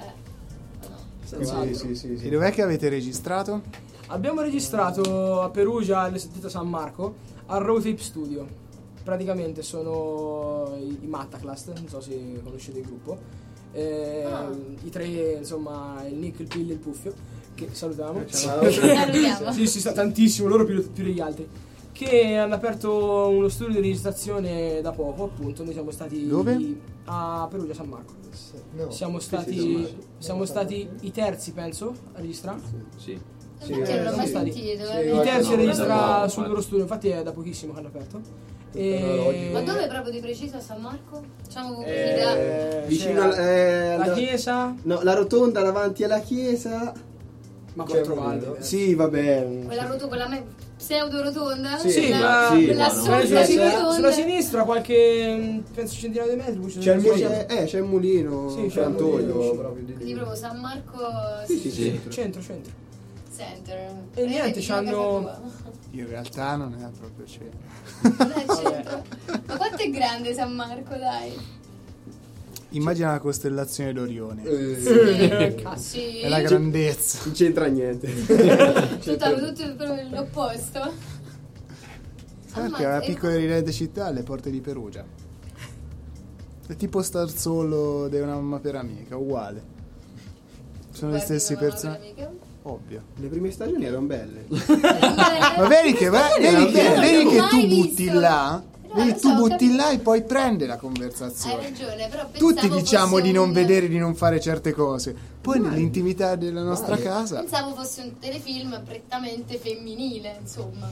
Speaker 6: Sì.
Speaker 4: E dov'è che avete registrato?
Speaker 5: Abbiamo registrato a Perugia all'Istituto San Marco al Raw Tape Studio. Praticamente sono i Mattaclast, non so se conoscete il gruppo. I tre, insomma, il Nick, il Pill e il Puffio, che salutiamo.
Speaker 3: Salutiamo.
Speaker 5: Sì, sta tantissimo, loro più degli altri. Che hanno aperto uno studio di registrazione da poco, appunto. Noi siamo stati
Speaker 4: Dove?
Speaker 5: a Perugia San Marco.
Speaker 6: No.
Speaker 5: Siamo stati i terzi, penso, a registrare.
Speaker 7: Sì.
Speaker 3: Perché non l'ho mai
Speaker 5: stati.
Speaker 3: sentito?
Speaker 6: Sì,
Speaker 5: I
Speaker 6: guarda,
Speaker 5: terzi a
Speaker 6: no,
Speaker 5: registrare
Speaker 7: no,
Speaker 5: sul
Speaker 7: no.
Speaker 5: loro studio, infatti è da pochissimo che hanno aperto.
Speaker 3: Ma dove proprio di preciso a San Marco? Facciamo
Speaker 8: Vicino
Speaker 5: la chiesa.
Speaker 8: No, la rotonda davanti alla chiesa.
Speaker 5: Ma
Speaker 6: C'è
Speaker 5: quattro
Speaker 6: un
Speaker 5: valle.
Speaker 6: lido.
Speaker 8: Sì, vabbè.
Speaker 3: quella pseudo rotonda?
Speaker 8: Sì,
Speaker 5: ma
Speaker 3: quella
Speaker 8: sì,
Speaker 3: assurda
Speaker 5: sulla,
Speaker 3: di rotonda.
Speaker 5: sulla sinistra qualche penso centinaio di metri
Speaker 8: C'è il mulino, c'è il mulino.
Speaker 5: Sì, c'è
Speaker 8: San
Speaker 5: il mulino.
Speaker 8: Antonio.
Speaker 6: Proprio di
Speaker 3: Quindi
Speaker 6: lì.
Speaker 3: proprio San Marco
Speaker 7: Sì.
Speaker 5: centro.
Speaker 3: Center.
Speaker 5: E niente, c'hanno-
Speaker 4: In realtà non è proprio centro.
Speaker 3: Non è centro. Ma quanto è grande San Marco, dai?
Speaker 4: Immagina la costellazione d'Orione.
Speaker 3: Sì.
Speaker 4: È la grandezza.
Speaker 8: Non c'entra niente.
Speaker 3: tutto proprio l'opposto.
Speaker 4: Sai che la piccola rilevante città alle porte di Perugia. È tipo star solo di una mamma per amica, uguale. Sono le stesse persone. Ovvio.
Speaker 8: Le prime stagioni erano belle.
Speaker 4: Ma vedi che tu
Speaker 3: mai
Speaker 4: butti
Speaker 3: visto.
Speaker 4: là.
Speaker 3: No,
Speaker 4: Vedi,
Speaker 3: lo
Speaker 4: tu
Speaker 3: so,
Speaker 4: butti là e poi prende la
Speaker 3: Hai
Speaker 4: conversazione.
Speaker 3: ragione, però
Speaker 4: Tutti
Speaker 3: pensavo
Speaker 4: diciamo
Speaker 3: fosse
Speaker 4: di non
Speaker 3: un-
Speaker 4: vedere, di non fare certe cose. Poi nell'intimità della nostra casa.
Speaker 3: Pensavo fosse un telefilm prettamente femminile, insomma.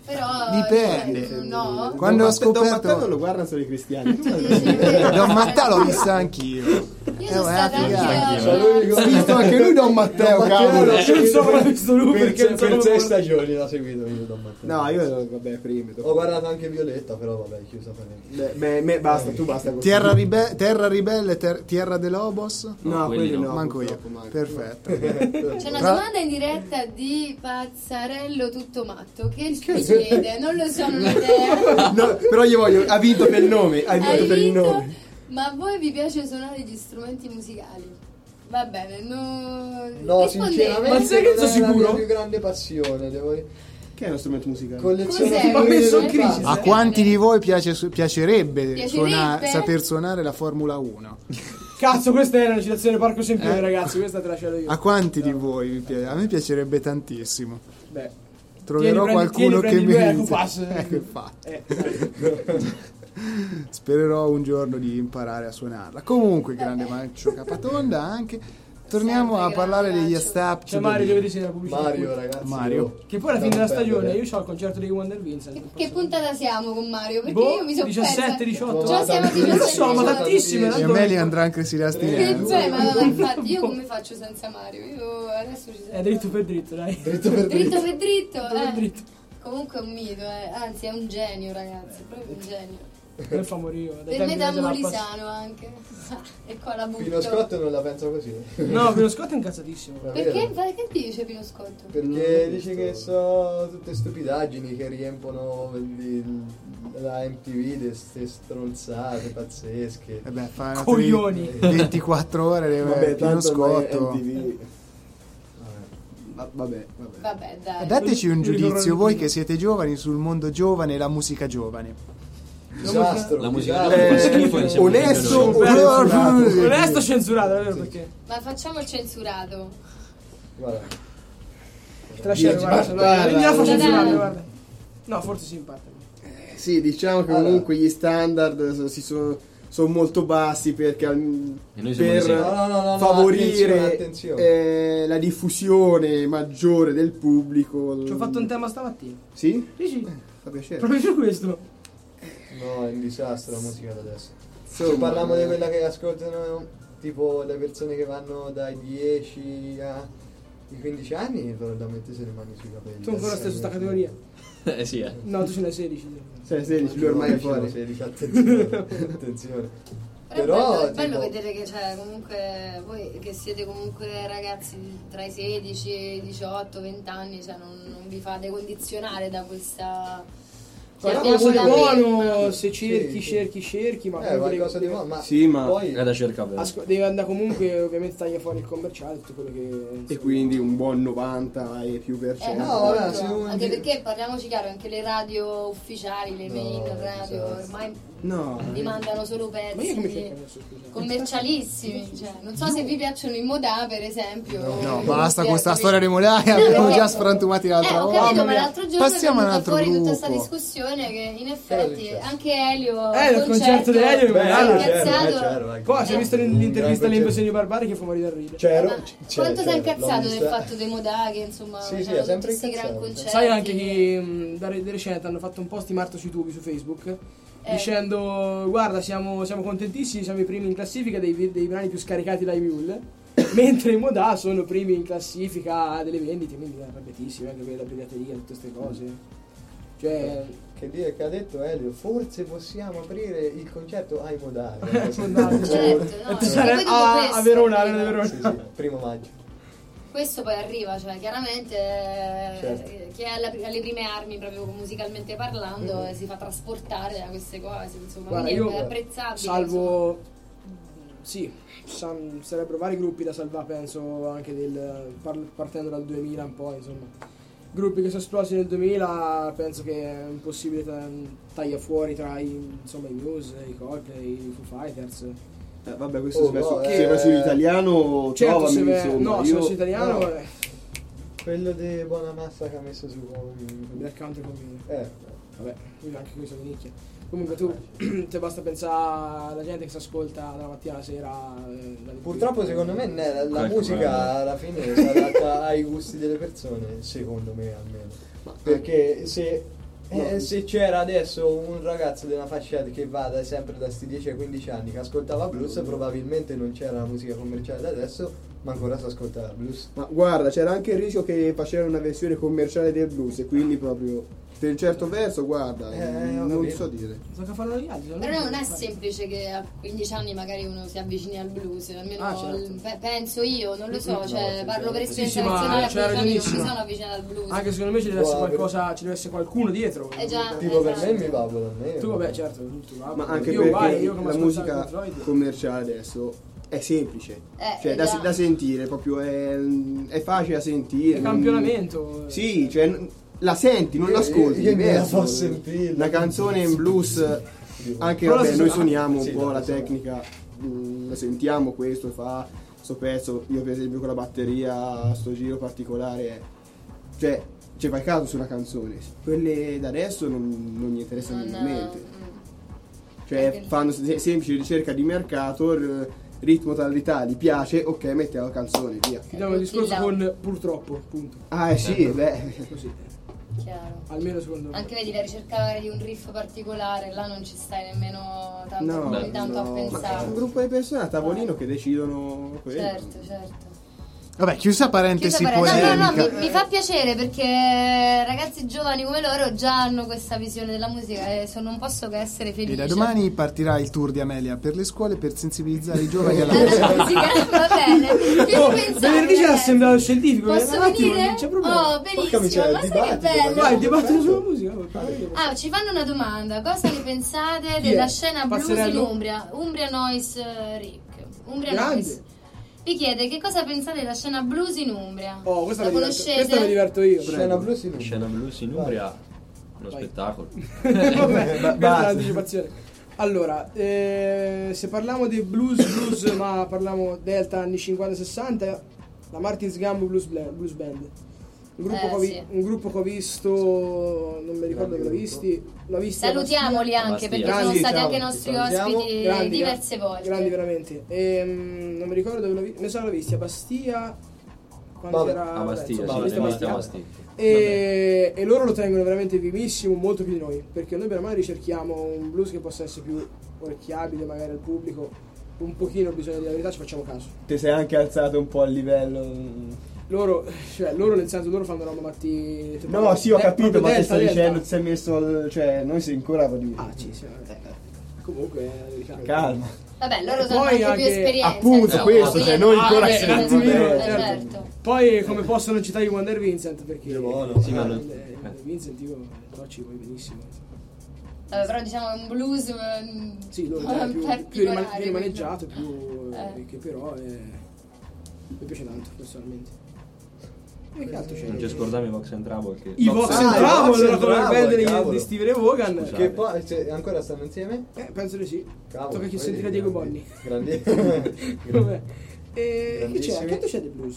Speaker 3: Però
Speaker 4: dipende.
Speaker 3: no.
Speaker 4: Quando ho
Speaker 8: Don Matteo
Speaker 4: scoperto
Speaker 8: non lo guardano solo i cristiani.
Speaker 4: Don Matteo l'ho vista anch'io.
Speaker 3: Io sono stata
Speaker 8: Ha visto anche lui Don Matteo, cavolo.
Speaker 5: Io non so come l'ho visto lui perché non
Speaker 6: per
Speaker 5: so
Speaker 6: 6 stagioni l'ho seguito io Don Matteo.
Speaker 8: No, io vabbè, prima.
Speaker 6: Ho guardato anche Violetta, però vabbè, chiusa per
Speaker 8: Beh, basta, tu basta così.
Speaker 4: Terra Ribelle, Tierra de Lobos?
Speaker 8: No, quelli no.
Speaker 4: Manco io.
Speaker 8: purtroppo, manco.
Speaker 4: Perfetto.
Speaker 3: C'è una domanda in diretta di Pazzarello tutto matto. Che mi chiede? Non lo so, non ho idea.
Speaker 8: No, però io voglio, ha vinto per il nome, ha vinto
Speaker 3: Hai
Speaker 8: per il
Speaker 3: vinto?
Speaker 8: nome.
Speaker 3: Ma a voi vi piace suonare gli strumenti musicali? Va bene,
Speaker 6: No,
Speaker 3: rispondete.
Speaker 6: sinceramente
Speaker 5: Ma sei che
Speaker 6: non è
Speaker 5: sei
Speaker 6: la mia
Speaker 5: sicuro?
Speaker 6: più grande passione, devo dire.
Speaker 8: Che è uno strumento musicale?
Speaker 6: Collezionare
Speaker 3: Cos'è?
Speaker 5: Ma messo in
Speaker 6: le
Speaker 5: crisi.
Speaker 6: basi.
Speaker 4: A quanti di voi piacerebbe
Speaker 3: Piacerebbe?
Speaker 4: saper suonare la Formula 1?
Speaker 5: Cazzo, questa era una citazione Parco Sempione, ragazzi, questa te la cedo io.
Speaker 4: A quanti di voi vi piace? A me piacerebbe tantissimo.
Speaker 5: Beh,
Speaker 4: Troverò
Speaker 5: Tieni,
Speaker 4: qualcuno
Speaker 5: prendi
Speaker 4: che
Speaker 5: due
Speaker 4: mi
Speaker 5: Ecopass.
Speaker 4: che fa.
Speaker 5: dai.
Speaker 4: Spererò un giorno di imparare a suonarla. Comunque, grande Mancio Capatonda anche. Torniamo
Speaker 3: Sempre
Speaker 4: a parlare
Speaker 3: grande
Speaker 4: degli
Speaker 3: Mancio.
Speaker 4: Stap.
Speaker 5: C'è Mario che vedi se la pubblicità.
Speaker 6: Mario, ragazzi.
Speaker 4: Mario.
Speaker 5: Che poi alla fine della
Speaker 6: Non
Speaker 5: stagione
Speaker 6: perdere.
Speaker 5: io ho il concerto di Wonder Vincent.
Speaker 3: Che puntata siamo con Mario? Perché
Speaker 5: Boh,
Speaker 3: io mi sono
Speaker 5: 17,
Speaker 3: persa.
Speaker 5: 18.
Speaker 3: Già siamo a
Speaker 6: Non
Speaker 3: 17.
Speaker 5: Non so, ma
Speaker 3: 18.
Speaker 5: tantissime.
Speaker 4: E Amelia andrà anche si
Speaker 3: Che
Speaker 4: rastinendo.
Speaker 3: beh, ma infatti io come faccio senza Mario? Io adesso ci
Speaker 5: È dritto per dritto, dai.
Speaker 6: Dritto per
Speaker 3: Dritto per dritto,
Speaker 5: Dritto per dritto.
Speaker 3: Comunque è un mito, anzi è un genio, ragazzi, proprio un genio.
Speaker 5: Non fa morire.
Speaker 3: Per me da Molisano anche. E qua la butto.
Speaker 6: Pino Scotto non la pensa così.
Speaker 5: No, Pino Scotto è incazzatissimo.
Speaker 3: Perché? Che dice Pino Scotto?
Speaker 6: Perché dice che sono tutte stupidaggini che riempono la MTV di queste stronzate pazzesche.
Speaker 4: E beh, fa
Speaker 5: Coglioni.
Speaker 4: 24 ore
Speaker 8: Vabbè,
Speaker 4: Pino
Speaker 8: tanto
Speaker 4: Scotto.
Speaker 8: MTV. Vabbè.
Speaker 3: Vabbè, dai.
Speaker 4: Dateci un
Speaker 5: Io ricordo
Speaker 4: giudizio,
Speaker 5: di
Speaker 4: voi
Speaker 5: Pino.
Speaker 4: che siete giovani, sul mondo giovane e la musica giovane.
Speaker 6: Disastro.
Speaker 7: La musica
Speaker 6: disastro.
Speaker 7: fa schifo insieme
Speaker 8: Onesto,
Speaker 7: a
Speaker 5: Onesto censurato, è vero perché?
Speaker 3: Ma facciamo il censurato.
Speaker 6: Guarda.
Speaker 5: Te la scelgo, guarda. Quindi la fa censurare, guarda. No, forse si imparte.
Speaker 8: Sì, diciamo che comunque gli standard sono molto bassi perché
Speaker 7: E noi siamo
Speaker 8: per
Speaker 7: di
Speaker 6: No,
Speaker 8: favorire
Speaker 6: attenzione.
Speaker 8: la diffusione maggiore del pubblico.
Speaker 5: Ci ho fatto un tema stamattina.
Speaker 8: Sì?
Speaker 5: Sì.
Speaker 8: Fa piacere.
Speaker 5: Proprio per questo.
Speaker 6: No, è un disastro la musica da adesso.
Speaker 8: Insomma,
Speaker 6: Se parliamo di quella che ascoltano tipo le persone che vanno dai 10 ai 15 anni, probabilmente se ne mangi sui capelli.
Speaker 5: Tu ancora stai su sta categoria?
Speaker 7: Sì,
Speaker 5: No, tu ce n'hai 16.
Speaker 8: 16, lui ormai è fuori.
Speaker 6: 16, attenzione.
Speaker 3: Però è bello
Speaker 6: tipo-
Speaker 3: vedere che comunque voi che siete comunque ragazzi tra i 16 e i 18, 20 anni, non vi fate condizionare da questa
Speaker 6: Però
Speaker 5: Qualcosa di
Speaker 6: comunque-
Speaker 5: buono, se cerchi,
Speaker 6: Sì.
Speaker 5: cerchi, ma comunque
Speaker 6: qualcosa
Speaker 5: devi-
Speaker 6: di buono, ma
Speaker 8: Sì, ma-
Speaker 6: poi
Speaker 7: È da cercare.
Speaker 5: devi andare comunque, ovviamente taglia fuori il commerciale, tutto quello che...
Speaker 8: E
Speaker 5: insomma.
Speaker 8: quindi un buon 90 e più per cento.
Speaker 6: no, vabbè,
Speaker 3: appunto,
Speaker 6: se uno
Speaker 3: anche
Speaker 6: dice-
Speaker 3: perché parliamoci chiaro, anche le radio ufficiali, le main radio,
Speaker 6: esatto.
Speaker 3: ormai
Speaker 8: No.
Speaker 3: vi mandano solo
Speaker 5: Ma io come
Speaker 3: pezzi
Speaker 5: cerco adesso, scusa?
Speaker 3: commercialissimi, cioè, non so se vi piacciono i Modà per esempio.
Speaker 4: No, basta con sta storia di Molai, abbiamo già sfrantumati l'altra
Speaker 3: ho capito,
Speaker 4: volta.
Speaker 3: ma l'altro giorno
Speaker 4: Passiamo
Speaker 3: è
Speaker 4: a un
Speaker 3: venuta
Speaker 4: altro
Speaker 3: fuori tutta questa
Speaker 4: gruppo.
Speaker 3: discussione che in
Speaker 6: Cosa è
Speaker 3: effetti
Speaker 6: successo?
Speaker 3: anche Elio
Speaker 5: il concerto di Elio,
Speaker 6: Beh,
Speaker 5: Ah,
Speaker 3: è incazzato.
Speaker 6: c'ero,
Speaker 5: Poi si è visto l'intervista alle
Speaker 6: Gran
Speaker 5: invasioni barbari che fa morire da ridere.
Speaker 6: C'ero.
Speaker 3: Ma quanto sei incazzato del fatto dei Modà che insomma
Speaker 6: Sì, sì,
Speaker 3: facevano
Speaker 6: è sempre
Speaker 3: tutti questi gran
Speaker 6: incazzato.
Speaker 3: concerti?
Speaker 5: Sai anche che di recente hanno fatto un post di Marta sui tubi su Facebook dicendo guarda siamo contentissimi, siamo i primi in classifica dei brani più scaricati dai Mule, mentre i Modà sono primi in classifica delle vendite, quindi arrabbiatissimi anche per la pirateria, tutte queste cose. Cioè
Speaker 6: Che ha detto Elio, forse possiamo aprire il concerto ai Modali.
Speaker 5: Certo,
Speaker 3: no,
Speaker 5: sarà
Speaker 3: e poi dopo
Speaker 5: a
Speaker 3: questo
Speaker 5: Verona,
Speaker 3: arriva.
Speaker 5: a Verona.
Speaker 6: Sì, sì, primo maggio.
Speaker 3: Questo poi arriva, cioè chiaramente
Speaker 6: Certo.
Speaker 3: chi è alle prime armi proprio musicalmente parlando si fa trasportare da queste cose, insomma,
Speaker 5: Guarda,
Speaker 3: quindi
Speaker 5: io
Speaker 3: è apprezzabile.
Speaker 5: salvo sì, sarebbero vari gruppi da salvare, penso anche partendo dal 2000 un po', insomma. Gruppi che sono esplosi nel 2000, penso che è impossibile taglia fuori tra i Muse, i Coldplay, i Foo Fighters.
Speaker 8: Vabbè, questo
Speaker 6: no,
Speaker 8: se vai sull'italiano,
Speaker 5: Certo,
Speaker 8: trovami,
Speaker 5: se
Speaker 8: insomma.
Speaker 5: no, se sei italiano
Speaker 6: no. Quello di Buona Massa che ha messo su
Speaker 5: Black Country Community. Vabbè, io anche qui sono di nicchia. Comunque tu, te basta pensare alla gente che si ascolta dalla mattina alla sera.
Speaker 6: Purtroppo secondo me la
Speaker 7: Ecco,
Speaker 6: musica alla fine si adatta ai gusti delle persone, secondo me almeno. Perché se Se c'era adesso un ragazzo della fascia che va sempre da sti 10 ai 15 anni che ascoltava blues, probabilmente non c'era la musica commerciale da adesso, ma ancora si ascoltava blues.
Speaker 8: Ma guarda, c'era anche il rischio che facevano una versione commerciale del blues, e quindi proprio per un certo verso, guarda, non so dire.
Speaker 3: Però non è semplice che a 15 anni magari uno si avvicini al blues, almeno penso io, non lo so, cioè parlo per esperienza personale, a 15 anni non si sono avvicinati al blues.
Speaker 5: Anche secondo me ci deve essere qualcosa, ci deve essere qualcuno dietro.
Speaker 6: Tipo per me mi va bene.
Speaker 5: Tu vabbè, certo, tu va.
Speaker 8: Ma anche perché la musica commerciale adesso è semplice, cioè da sentire, proprio è facile da sentire.
Speaker 5: È campionamento.
Speaker 8: Sì, cioè la senti, non l'ascolti, diverso. Una canzone in blues, anche vabbè, noi suoniamo un po' la tecnica, la sentiamo, questo fa sto pezzo, io per esempio con la batteria, sto giro particolare, cioè fai caso sulla canzone. Quelle da adesso non mi interessano minimamente, cioè fanno semplice ricerca di mercato, ritmo, tonalità, gli piace, ok, mettiamo la canzone, via.
Speaker 5: Chiudiamo il discorso con purtroppo, punto.
Speaker 8: Sì, beh, così.
Speaker 3: Chiaro.
Speaker 5: Almeno secondo me.
Speaker 3: Anche vedi la ricerca di un riff particolare, là non ci stai nemmeno tanto a pensare.
Speaker 8: Ma un gruppo di persone a tavolino che decidono quello.
Speaker 3: Certo.
Speaker 4: Vabbè, chiusa parentesi polemica.
Speaker 3: No, mi fa piacere perché ragazzi giovani come loro già hanno questa visione della musica e non posso che essere felice.
Speaker 4: E da domani partirà il tour di Amelia per le scuole per sensibilizzare i giovani alla
Speaker 3: musica. Va bene.
Speaker 5: Venerdì c'è l'assemblato scientifico.
Speaker 3: Posso venire?
Speaker 5: C'è problema.
Speaker 3: Oh, benissimo. Ma sai che bello?
Speaker 5: Vai, il dibattito sulla musica.
Speaker 3: Ci fanno una domanda. Cosa ne pensate della scena blues in Umbria? Umbria Noise Rick. Umbria Noise. Vi chiede che cosa pensate della scena blues in Umbria.
Speaker 5: Questa mi diverto io.
Speaker 6: Scena blues
Speaker 7: in Umbria, uno spettacolo.
Speaker 5: Vabbè, basta anticipazione. Allora, se parliamo di blues, ma parliamo Delta anni 50-60, la Martin's Gumbo Blues Band. Un gruppo che ho visto, non mi ricordo che l'ho visti.
Speaker 3: Salutiamoli anche perché sono stati anche nostri ospiti diverse volte.
Speaker 5: Grandi veramente. Non mi ricordo dove l'ho visto. Ne sono visti a Bastia. Quando era
Speaker 7: a Bastia.
Speaker 5: E loro lo tengono veramente vivissimo, molto più di noi. Perché noi per mano ricerchiamo un blues che possa essere più orecchiabile magari al pubblico. Un pochino bisogna dire la verità, ci facciamo caso.
Speaker 8: Ti sei anche alzato un po' il livello.
Speaker 5: Loro nel senso loro fanno roba matti.
Speaker 8: No, sì, ho capito, ma ti stai dicendo, ti sei messo cioè noi sei ancora di.
Speaker 5: Comunque
Speaker 8: calma.
Speaker 3: Vabbè, loro sono anche più esperienza.
Speaker 8: Appunto, questo, cioè noi ancora
Speaker 3: certo.
Speaker 5: Poi come posso non citare Wonder Vincent perché
Speaker 7: sì, ma
Speaker 5: Vincent io ci vuoi benissimo.
Speaker 3: Vabbè, però diciamo è un blues
Speaker 5: loro è più rimaneggiato, più che però mi piace tanto personalmente.
Speaker 7: Non ci scordiamo i Vox and Trouble che
Speaker 5: i Vox and Trouble, la cover band di Steve Ray Vaughan,
Speaker 6: che poi ancora stanno insieme?
Speaker 5: Penso di sì. Tocca che sentire Diego Bonni.
Speaker 6: Grandi.
Speaker 5: E che c'è? Quanto c'è del blues?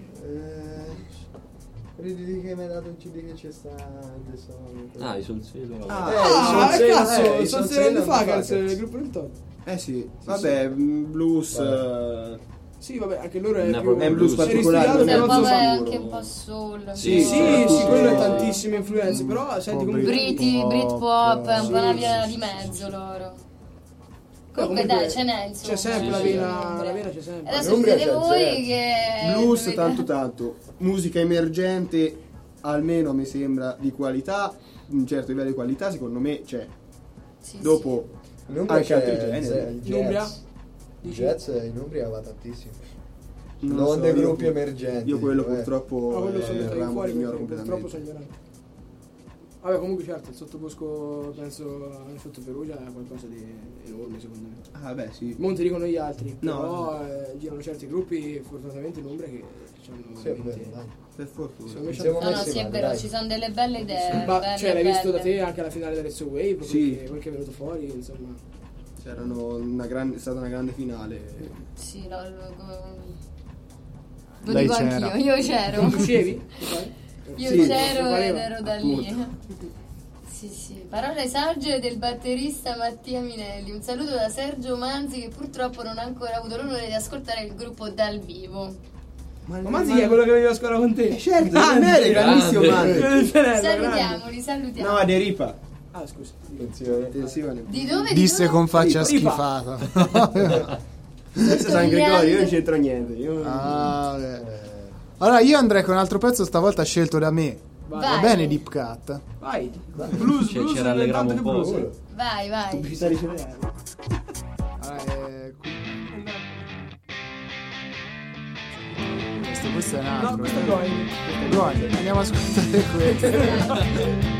Speaker 6: Quelli che mi hai dato il CD che c'è sta adesso.
Speaker 7: I Solzelo.
Speaker 5: Cazzo, Solzelo and Fuckers, il gruppo del Todd.
Speaker 8: Sì. Vabbè, blues.
Speaker 5: Sì, vabbè, anche loro
Speaker 8: è un blues particolare,
Speaker 3: è anche un po' soul.
Speaker 5: Sì, quello è tantissime influenze, però senti come
Speaker 3: Britpop, è un po' una via di mezzo loro. Comunque dai, ce n'è insomma.
Speaker 5: C'è sempre la vena c'è sempre.
Speaker 3: Adesso vedete voi che
Speaker 8: blues tanto. Musica emergente, almeno mi sembra di qualità, un certo livello di qualità secondo me c'è. Dopo anche altri generi.
Speaker 6: Jazz in Umbria va tantissimo. Non dei gruppi emergenti.
Speaker 8: Io quello purtroppo
Speaker 5: sono
Speaker 8: ramo
Speaker 5: fuori,
Speaker 8: ignoro
Speaker 5: purtroppo
Speaker 8: completamente.
Speaker 5: sono ignorante. Vabbè, comunque certo, il sottobosco penso sotto Perugia è qualcosa di enorme secondo me.
Speaker 8: Beh, sì.
Speaker 5: Monti dicono gli altri,
Speaker 8: No,
Speaker 5: però girano certi gruppi fortunatamente in Umbria che hanno
Speaker 8: per fortuna.
Speaker 3: No, sì, è vero, ci sono delle belle idee.
Speaker 5: Cioè, l'hai visto da te anche alla finale dell'Ezzo Wave, quel che è venuto fuori, insomma.
Speaker 8: È stata una grande finale.
Speaker 3: Sì, lo dico anch'io, io c'ero.
Speaker 5: Tu c'eri?
Speaker 3: Io c'ero ed ero da lì. Sì. Parole sagge del batterista Mattia Minelli. Un saluto da Sergio Manzi che purtroppo non ha ancora avuto l'onore di ascoltare il gruppo dal vivo.
Speaker 5: Ma Manzi che è quello che veniva a scuola con te?
Speaker 8: Certo, non è grandissimo Manzi.
Speaker 3: Salutiamoli.
Speaker 8: No, De Ripa.
Speaker 5: Ah, scusa.
Speaker 8: Attenzione.
Speaker 3: Di dove?
Speaker 4: Disse con faccia
Speaker 5: Ripa.
Speaker 4: schifata.
Speaker 8: Questo è San Gregorio, io non c'entro niente.
Speaker 4: Allora io andrei con un altro pezzo, stavolta scelto da me.
Speaker 5: Vai.
Speaker 4: Va bene Deep Cut?
Speaker 5: Vai. Blues,
Speaker 7: Ci rallegriamo un po'.
Speaker 5: blues.
Speaker 3: Vai.
Speaker 5: Pubblicità di cereali.
Speaker 4: Questo è un altro.
Speaker 5: No, questo è Going.
Speaker 4: Andiamo a ascoltare questo.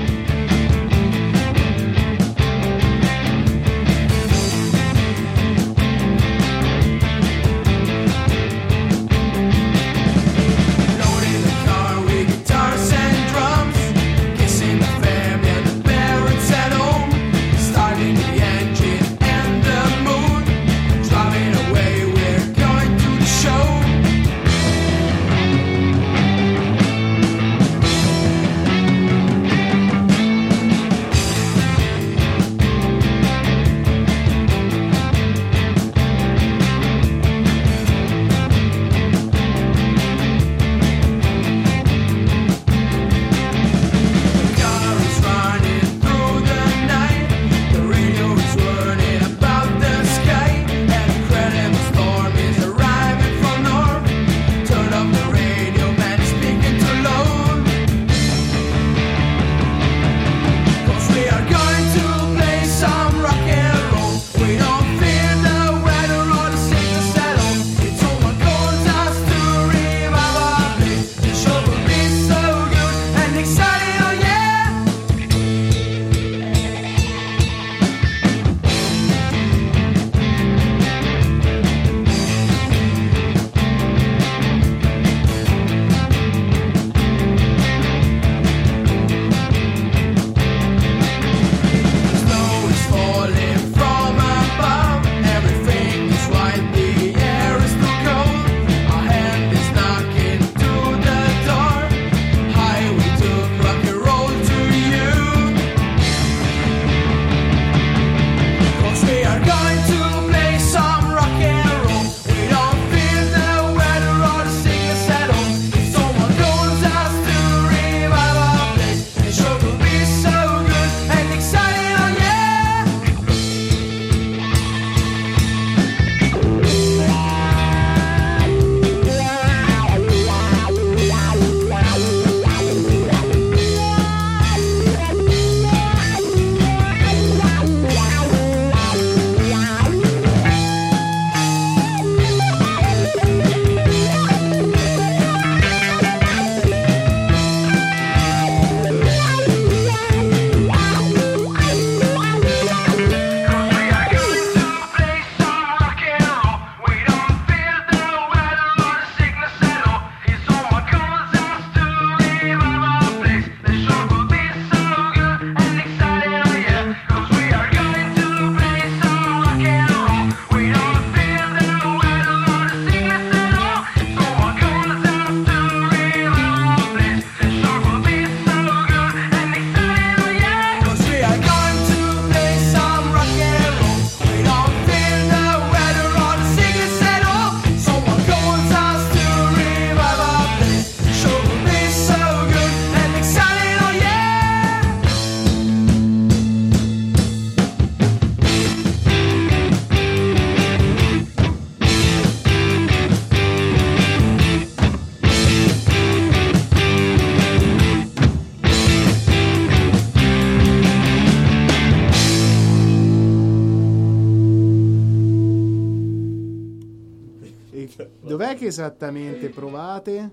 Speaker 4: Dov'è che esattamente provate?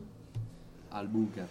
Speaker 7: Al bunker.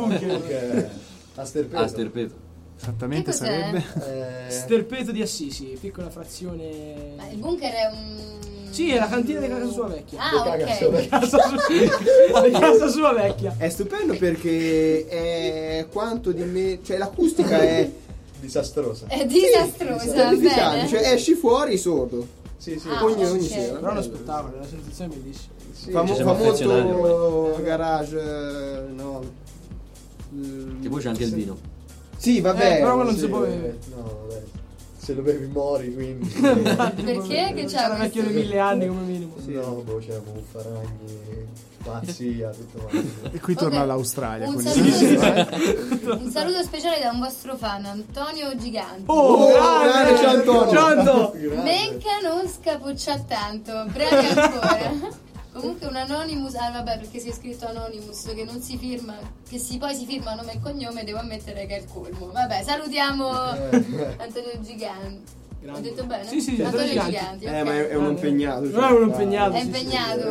Speaker 6: A Sterpeto.
Speaker 7: A Sterpeto.
Speaker 4: Esattamente
Speaker 3: Che cos'è?
Speaker 4: sarebbe?
Speaker 5: Sterpeto di Assisi, piccola frazione.
Speaker 3: Ma il bunker è un...
Speaker 5: Sì, è la cantina di casa sua vecchia.
Speaker 3: Ah, ok.
Speaker 5: Casa sua vecchia.
Speaker 8: È stupendo perché è quanto di me, cioè l'acustica è
Speaker 6: disastrosa.
Speaker 3: È disastrosa,
Speaker 8: terrificante,
Speaker 3: bene.
Speaker 8: cioè esci fuori sordo.
Speaker 6: Sì, sì.
Speaker 3: Ah,
Speaker 8: ogni
Speaker 3: ok.
Speaker 8: sera.
Speaker 5: Però è uno spettacolo, è una sensazione bellissima.
Speaker 6: Sì,
Speaker 8: Fa
Speaker 7: ci siamo affezionati
Speaker 8: molto garage, no.
Speaker 7: Che poi c'è anche il vino.
Speaker 8: Sì, vabbè.
Speaker 5: Però non
Speaker 6: sì,
Speaker 5: si può vedere.
Speaker 6: No, vabbè. se lo bevi mori, quindi.
Speaker 3: Perché? Che c'ha
Speaker 5: vecchio di 1000 anni come minimo.
Speaker 6: Sì. No, boh, c'era buffaragni, pazzia, tutto quanto.
Speaker 4: E qui torna all'Australia.
Speaker 3: Un saluto speciale da un vostro fan, Antonio Giganti.
Speaker 8: Grande, ciao Antonio.
Speaker 3: Menca non scappuccia tanto, bravi ancora. Comunque un Anonymous, vabbè, perché si è scritto Anonymous, che non si firma, poi si firma nome e cognome, devo ammettere che è il colmo. Vabbè, salutiamo Antonio Giganti. Ho detto bene?
Speaker 5: Sì,
Speaker 3: Antonio Giganti.
Speaker 8: Ma è un impegnato.
Speaker 5: No, è un impegnato.
Speaker 3: È impegnato.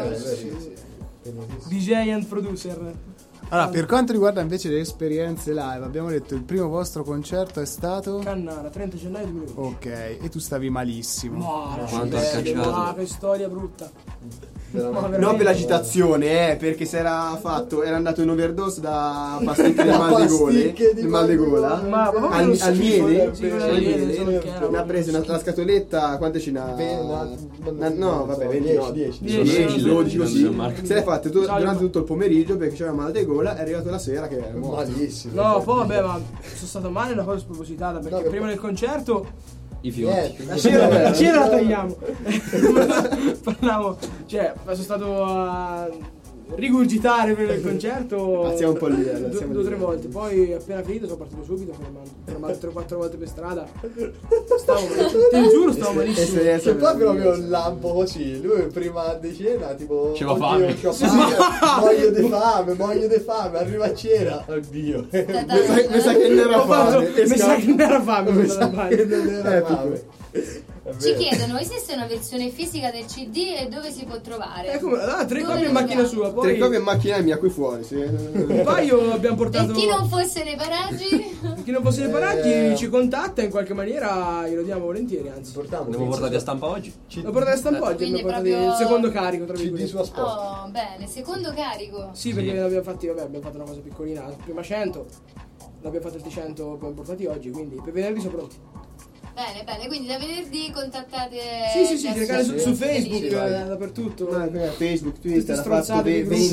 Speaker 5: DJ and producer.
Speaker 4: Allora, per quanto riguarda invece le esperienze live, abbiamo detto il primo vostro concerto è stato
Speaker 5: Cannara, 30 gennaio 2020.
Speaker 4: Ok, e tu stavi malissimo.
Speaker 7: Quanto ha cacciato.
Speaker 5: Che storia brutta.
Speaker 8: No, per l'agitazione, perché si era andato in overdose da pasticche di mal di gola al miele. Ne ha preso una scatoletta, quante ce n'ha? No, vabbè, 10, 12 così. Se l'è fatte durante tutto il pomeriggio perché c'era male di gola, è arrivato la sera che era
Speaker 6: malissimo.
Speaker 5: No, poi vabbè, ma sono stato male, è una cosa spropositata, perché prima del concerto
Speaker 7: i fiori.
Speaker 5: La cera la tagliamo. Parliamo, cioè, sono stato a rigurgitare per il concerto.
Speaker 8: Alziamo un po' il livello.
Speaker 5: 2 o 3 volte. Poi appena finito sono partito subito, fermato 3-4 volte per strada. Ti giuro, stavo malissimo.
Speaker 6: C'è proprio un lampo così. Lui prima di cena, tipo.
Speaker 7: C'era fame.
Speaker 6: Muoio di fame. Arriva a cena. Oddio.
Speaker 8: Mi sa che non era fame.
Speaker 5: Mi sa che non era fame.
Speaker 3: Ci chiedono, esiste una versione fisica del CD e dove si può trovare?
Speaker 5: 3 copie in macchina sua, poi
Speaker 8: 3 copie in macchina mia qui fuori, sì.
Speaker 5: Un paio abbiamo portato.
Speaker 3: E chi non fosse nei paraggi? Ci contatta in qualche maniera, glielo diamo volentieri, anzi.
Speaker 7: Abbiamo portati a stampa oggi.
Speaker 5: L'ho portato a stampa oggi, abbiamo portato il secondo carico, tra virgolette.
Speaker 3: Oh, bene, secondo carico.
Speaker 5: Sì, perché abbiamo fatto una cosa piccolina, prima 100, l'abbiamo fatto il 100, abbiamo portati oggi, quindi per venerdì sono pronti.
Speaker 3: Bene, quindi da venerdì contattate.
Speaker 5: Sì, cercate su Facebook, dappertutto.
Speaker 8: Facebook, Twitter,
Speaker 5: ha fatto 20.
Speaker 8: Sì,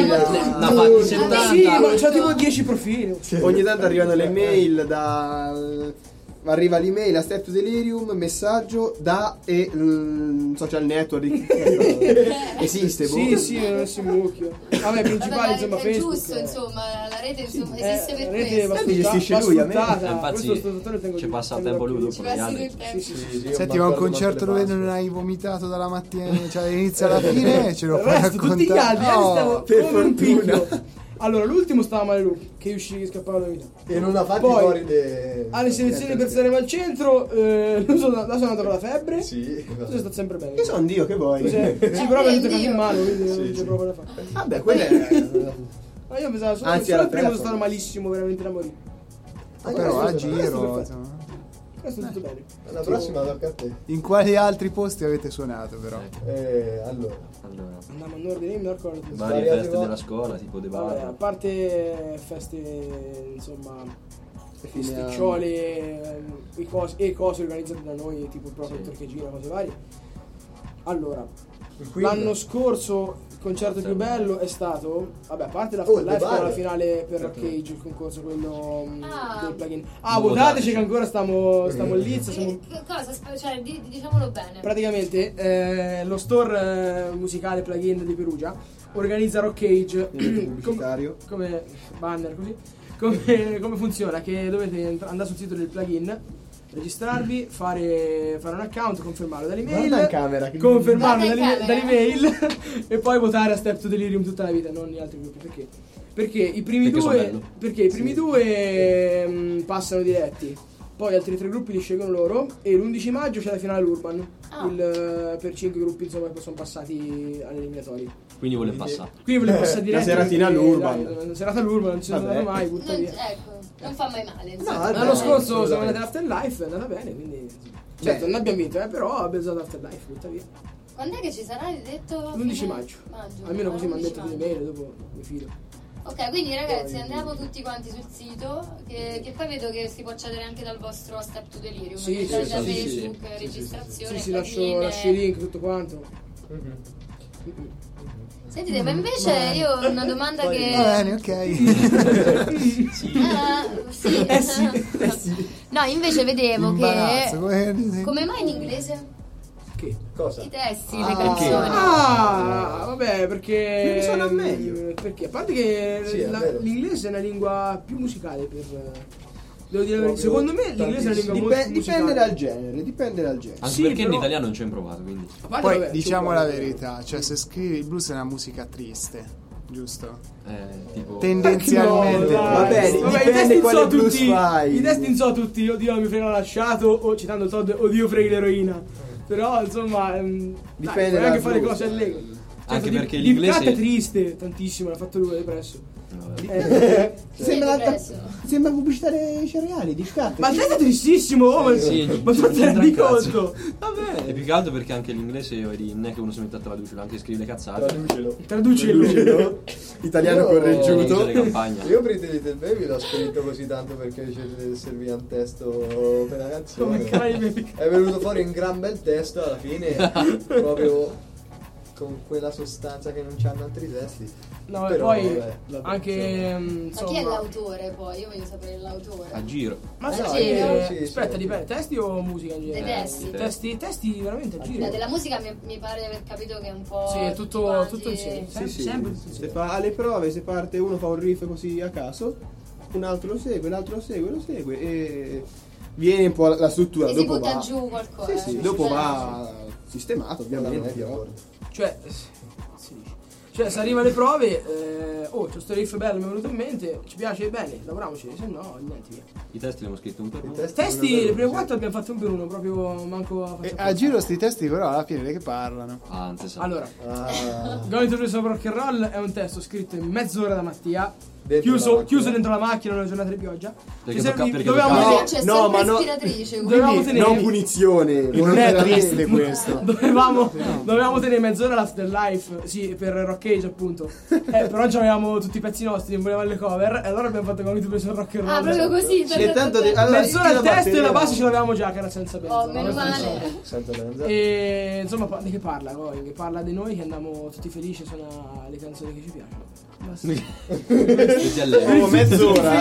Speaker 5: ma c'ho tipo 10 profili.
Speaker 8: Ogni tanto arrivano le mail arriva l'email a Step to Delirium, messaggio da e social network esiste.
Speaker 5: Sì, non si mucchio. Vabbè, principale insomma
Speaker 3: è
Speaker 5: Facebook.
Speaker 3: Giusto, insomma, la rete insomma esiste per
Speaker 5: questo.
Speaker 8: Li gestisce lui, a me.
Speaker 7: Infatti ci passa il tempo lui dopo gli altri.
Speaker 4: Senti, ma un concerto dove non hai vomitato dalla mattina, cioè dall'inizio alla fine, ce lo puoi raccontare?
Speaker 5: Tutti gli altri, stavo
Speaker 8: per
Speaker 5: come un
Speaker 8: fortuna.
Speaker 5: picchio. Allora, l'ultimo stava male lui, che uscì, scappava da vita.
Speaker 6: E non ha fatto
Speaker 5: poi,
Speaker 6: fuori
Speaker 5: alle selezioni per Sanremo al centro, sono andato con la febbre.
Speaker 6: Sì.
Speaker 5: Sono stato sempre bene.
Speaker 8: Io sono Dio, che vuoi?
Speaker 5: Sì, però mi avete in mano, quindi non c'è proprio da fare.
Speaker 8: Vabbè, quella è.
Speaker 5: Ma io pensavo solo
Speaker 8: Anzi,
Speaker 5: il primo sono stato malissimo, veramente da morire.
Speaker 4: Però a giro, insomma.
Speaker 5: Questo è tutto bene.
Speaker 6: La prossima tocca a te.
Speaker 4: In quali altri posti avete suonato però?
Speaker 6: Allora.
Speaker 5: Andiamo in ordine, mi ricordo.
Speaker 7: Varie feste della scuola, tipo De
Speaker 5: Vabbè, a parte feste, insomma, festicciole e cose organizzate da noi, tipo proprio il Torchegino, cose varie. Allora, l'anno scorso il concerto più bello è stato, vabbè, a parte la finale per Rockage, il concorso quello del plugin. Votateci che ancora stiamo lì.
Speaker 3: Cosa? Cioè, diciamolo bene.
Speaker 5: Praticamente lo store musicale plugin di Perugia organizza Rockage come banner così. Come funziona? Che dovete andare sul sito del plugin, registrarvi, fare un account, confermarlo dall'email, dall'email e poi votare a Step to Delirium tutta la vita, non gli altri gruppi. Perché i primi due passano diretti, poi altri 3 gruppi li scelgono loro e l'11 maggio c'è la finale Urban per 5 gruppi insomma che sono passati alle eliminatorie.
Speaker 7: Quindi vuole passare.
Speaker 5: Quindi vuole passare diretti.
Speaker 8: La seratina all'Urban.
Speaker 5: La serata all'Urban non ci sono andato mai, butta via.
Speaker 3: Ecco, non fa mai male.
Speaker 5: L'anno scorso siamo andati all'Afterlife, è andata bene, quindi certo non abbiamo vinto, però abbiamo usato l'Afterlife, butta via.
Speaker 3: Quando è che ci sarà? Hai detto?
Speaker 5: L'11 maggio. Almeno così mi hanno detto di email, dopo mi fido.
Speaker 3: Ok, quindi ragazzi andiamo tutti quanti sul sito che poi vedo che si può accedere anche dal vostro Step to Delirium, da Facebook, registrazione.
Speaker 5: Sì, lascio i link, tutto quanto.
Speaker 3: Sentite, ma invece io ho una domanda che...
Speaker 4: Va bene, ok.
Speaker 3: Sì. No, invece vedevo
Speaker 4: Imbarazzo,
Speaker 3: che... Come mai in inglese?
Speaker 5: Che?
Speaker 6: Cosa?
Speaker 3: I testi, le canzoni.
Speaker 5: Vabbè, perché
Speaker 8: suona meglio.
Speaker 5: Perché a parte che
Speaker 6: Sì, è vero.
Speaker 5: l'inglese è una lingua più musicale per... Devo dire la verità. Secondo me l'inglese è una lingua molto musicale.
Speaker 8: Dipende dal genere.
Speaker 7: Anche
Speaker 5: Sì,
Speaker 7: perché
Speaker 5: però-
Speaker 7: in italiano non ci ho improvato, quindi.
Speaker 5: A parte,
Speaker 4: Poi
Speaker 5: vabbè,
Speaker 4: diciamo
Speaker 5: tu
Speaker 4: la
Speaker 5: guarda-
Speaker 4: verità, cioè se scrivi il blues è una musica triste, giusto?
Speaker 7: Tipo.
Speaker 4: Tendenzialmente.
Speaker 5: No,
Speaker 8: Vabbè,
Speaker 5: i
Speaker 8: dipende
Speaker 5: testi
Speaker 8: quale
Speaker 5: so
Speaker 8: blues
Speaker 5: tutti.
Speaker 8: fai.
Speaker 5: I testi non so tutti. Oddio, mi frega lasciato. O citando Todd, oddio, freghi l'eroina. Però insomma,
Speaker 8: Dipende
Speaker 5: puoi anche
Speaker 8: dal
Speaker 5: fare
Speaker 8: blues.
Speaker 5: cose allegre.
Speaker 7: Anche perché
Speaker 5: Deep
Speaker 7: l'inglese-
Speaker 5: Cut è triste tantissimo, l'ha fatto lui depresso.
Speaker 8: Sembra pubblicità dei cereali, di scatte.
Speaker 5: Ma il testo è tristissimo, ma tu te ne rendi conto?
Speaker 7: Vabbè. E più che altro perché anche l'inglese vedi, non è che uno si mette a tradurre, anche scrive le cazzate.
Speaker 5: Traducilo.
Speaker 8: Italiano
Speaker 6: Io-
Speaker 8: correggiuto.
Speaker 7: Le campagne.
Speaker 6: Io Pretty Little Baby l'ho scritto così tanto perché serviva un testo per la canzone.
Speaker 5: Come Cry Baby.
Speaker 6: È venuto fuori un gran bel testo alla fine, proprio con quella sostanza che non c'hanno altri testi.
Speaker 5: No, e
Speaker 6: Però,
Speaker 5: poi
Speaker 6: vabbè,
Speaker 5: anche
Speaker 3: Ma chi è l'autore poi? Io voglio sapere l'autore.
Speaker 7: A giro.
Speaker 5: Ma
Speaker 6: no,
Speaker 5: sai,
Speaker 6: sì,
Speaker 5: aspetta,
Speaker 6: sì.
Speaker 5: dipende, testi o musica in genere?
Speaker 3: Testi.
Speaker 5: Testi veramente a giro.
Speaker 3: Della musica mi pare di aver capito che è un po'...
Speaker 5: Sì, è
Speaker 3: tutti
Speaker 5: tutto
Speaker 3: quanti-
Speaker 5: insieme.
Speaker 8: Sì.
Speaker 5: Sempre tutto
Speaker 8: Se
Speaker 5: insieme.
Speaker 8: fa alle prove, se parte uno fa un riff così a caso, un altro lo segue, l'altro lo segue e viene un po' la struttura.
Speaker 3: E si
Speaker 8: Dopo
Speaker 3: butta
Speaker 8: va.
Speaker 3: giù qualcosa.
Speaker 8: Sì, dopo va sistemato, ovviamente. Però.
Speaker 5: Cioè, si dice. Cioè, se arriva alle prove, c'ho sto riff bello, mi è venuto in mente, ci piace bene, lavoriamoci, se no, niente, via.
Speaker 7: I testi li abbiamo scritti un per uno.
Speaker 5: Testi, le prime 4 abbiamo fatto un per uno, proprio manco a
Speaker 4: E
Speaker 5: faccia
Speaker 4: a giro sti testi però alla fine che parlano.
Speaker 7: Ah, non si sa.
Speaker 5: Allora,
Speaker 6: Ah,
Speaker 5: Going to Play Rock and Roll è un testo scritto in mezz'ora da Mattia,
Speaker 6: Dentro la macchina.
Speaker 5: chiuso dentro la macchina una giornata di pioggia.
Speaker 7: Perché
Speaker 5: Ci
Speaker 7: tocca-
Speaker 5: servì-
Speaker 7: perché
Speaker 5: dovevamo
Speaker 7: toccava-
Speaker 3: C'è sempre
Speaker 8: No, ma no-
Speaker 3: ispiratrice.
Speaker 5: Dovevamo
Speaker 8: Quindi
Speaker 5: tenere-
Speaker 8: non punizione.
Speaker 4: Non è triste questo.
Speaker 5: Dovevamo tenere mezz'ora la still life, sì, per Rock Age appunto. Però avevamo tutti i pezzi nostri, non volevamo le cover, e allora abbiamo fatto Going to Play Rock and Roll.
Speaker 3: Ah, proprio così.
Speaker 8: E tanto allora,
Speaker 5: Mezz'ora
Speaker 8: io
Speaker 5: il
Speaker 8: la
Speaker 5: testo e la
Speaker 8: batteria-
Speaker 5: base ce l'avevamo già, che era senza benzo.
Speaker 3: Oh, meno male.
Speaker 6: senza benza.
Speaker 5: E insomma, di che parla poi? Che parla di noi che andiamo tutti felici a suonare le canzoni che ci piacciono. Basta.
Speaker 7: Tutti a lei.
Speaker 8: Oh, mezz'ora.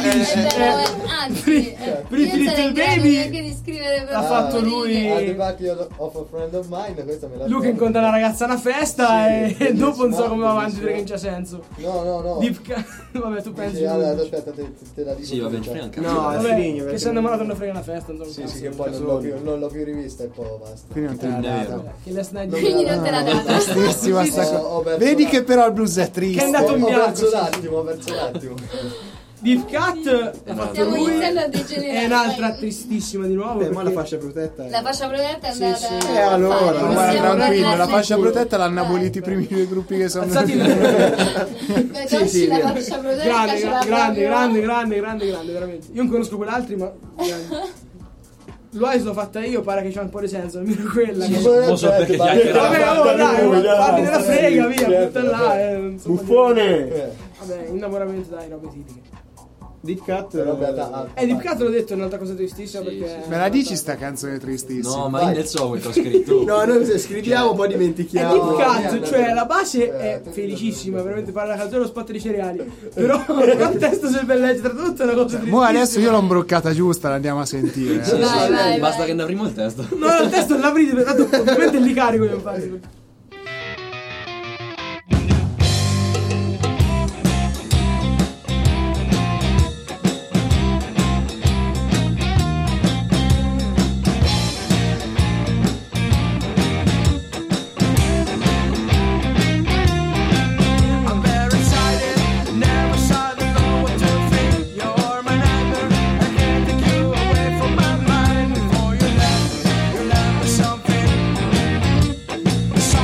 Speaker 3: Anzi,
Speaker 5: Pretty
Speaker 3: io
Speaker 5: Little
Speaker 3: sarei in grado
Speaker 5: Baby
Speaker 3: anche di scrivere
Speaker 5: l'ha fatto lui.
Speaker 6: At the back of a friend of mine, questa me la
Speaker 5: Lui che incontra una ragazza a una festa
Speaker 6: Sì,
Speaker 5: e dopo non so come va avanti
Speaker 6: bellissimo.
Speaker 5: perché non c'ha senso.
Speaker 6: No.
Speaker 5: Vabbè, tu pensi.
Speaker 6: Dice, allora, aspetta, te la dico.
Speaker 7: Sì, vabbè,
Speaker 6: tutta.
Speaker 7: frega un cazzo.
Speaker 8: No,
Speaker 5: Vabbè,
Speaker 8: è frigno,
Speaker 5: che si è innamorato non frega una festa, insomma.
Speaker 6: Sì,
Speaker 5: cazzo.
Speaker 6: sì, che poi non l'ho più rivista e poi basta.
Speaker 4: Quindi non te l'ha
Speaker 7: Non è
Speaker 4: data.
Speaker 7: vero.
Speaker 5: Che last night
Speaker 3: Quindi non te l'ha data.
Speaker 4: Tristissima sta cosa.
Speaker 6: Ho perso
Speaker 4: Vedi
Speaker 6: la-
Speaker 4: che però il blues è
Speaker 5: Che è
Speaker 4: triste.
Speaker 5: andato in
Speaker 6: Ho
Speaker 5: bianco.
Speaker 6: perso l'attimo.
Speaker 5: Deep Cut l'ha fatto
Speaker 3: Stiamo
Speaker 5: lui.
Speaker 3: iniziando a degenerare.
Speaker 5: È un'altra tristissima di nuovo.
Speaker 8: Beh, ma la
Speaker 5: perché-
Speaker 8: fascia protetta è...
Speaker 3: La fascia protetta è andata.
Speaker 5: sì.
Speaker 8: Allora,
Speaker 3: a fare.
Speaker 4: Ma guarda,
Speaker 3: Possiamo
Speaker 4: tranquillo, la
Speaker 3: parlarne?
Speaker 4: fascia protetta l'hanno aboliti i primi due gruppi che sono
Speaker 5: Alzati
Speaker 3: Beh,
Speaker 8: Sì,
Speaker 3: Tocci,
Speaker 8: sì,
Speaker 3: la
Speaker 8: vero.
Speaker 3: fascia protetta ce l'ha
Speaker 5: grande, veramente. Io non conosco quell'altri, ma grande. L'Oasis l'ho fatta io, pare che c'ha un po' di senso, almeno quella. che-
Speaker 7: Non so perché chiacchierare.
Speaker 5: Vabbè, oh, dai,
Speaker 8: lui, dai.
Speaker 5: parli della frega, via,
Speaker 6: Certo,
Speaker 5: butta là. insomma,
Speaker 8: Buffone!
Speaker 5: Vabbè, innamoramento, dai, robe tipiche.
Speaker 8: Deep Cut
Speaker 6: Però
Speaker 5: Deep Cut l'ho detto, è un'altra cosa tristissima perché...
Speaker 4: Me la dici sta canzone tristissima?
Speaker 7: No, ma io nel so quel che ho scritto.
Speaker 8: No, noi se scriviamo poi
Speaker 5: È
Speaker 8: dimentichiamo.
Speaker 5: Deep Cut,
Speaker 6: no,
Speaker 5: cioè
Speaker 6: no.
Speaker 5: la base è felicissima, veramente parla la canzone lo spot di cereali. Però il testo se ben legge tradotto è una cosa tristissima.
Speaker 4: Mo adesso io l'ho imbroccata giusta, l'andiamo a sentire.
Speaker 7: Sì, sì,
Speaker 3: Vai,
Speaker 7: basta
Speaker 3: vai.
Speaker 7: che ne avremo il testo.
Speaker 5: No, il testo l'avrete, tanto ovviamente li carico io infatti.
Speaker 2: I'm very excited, never saw the know what to think. You're my neighbor, I can't take you away from my mind. Before you left me something.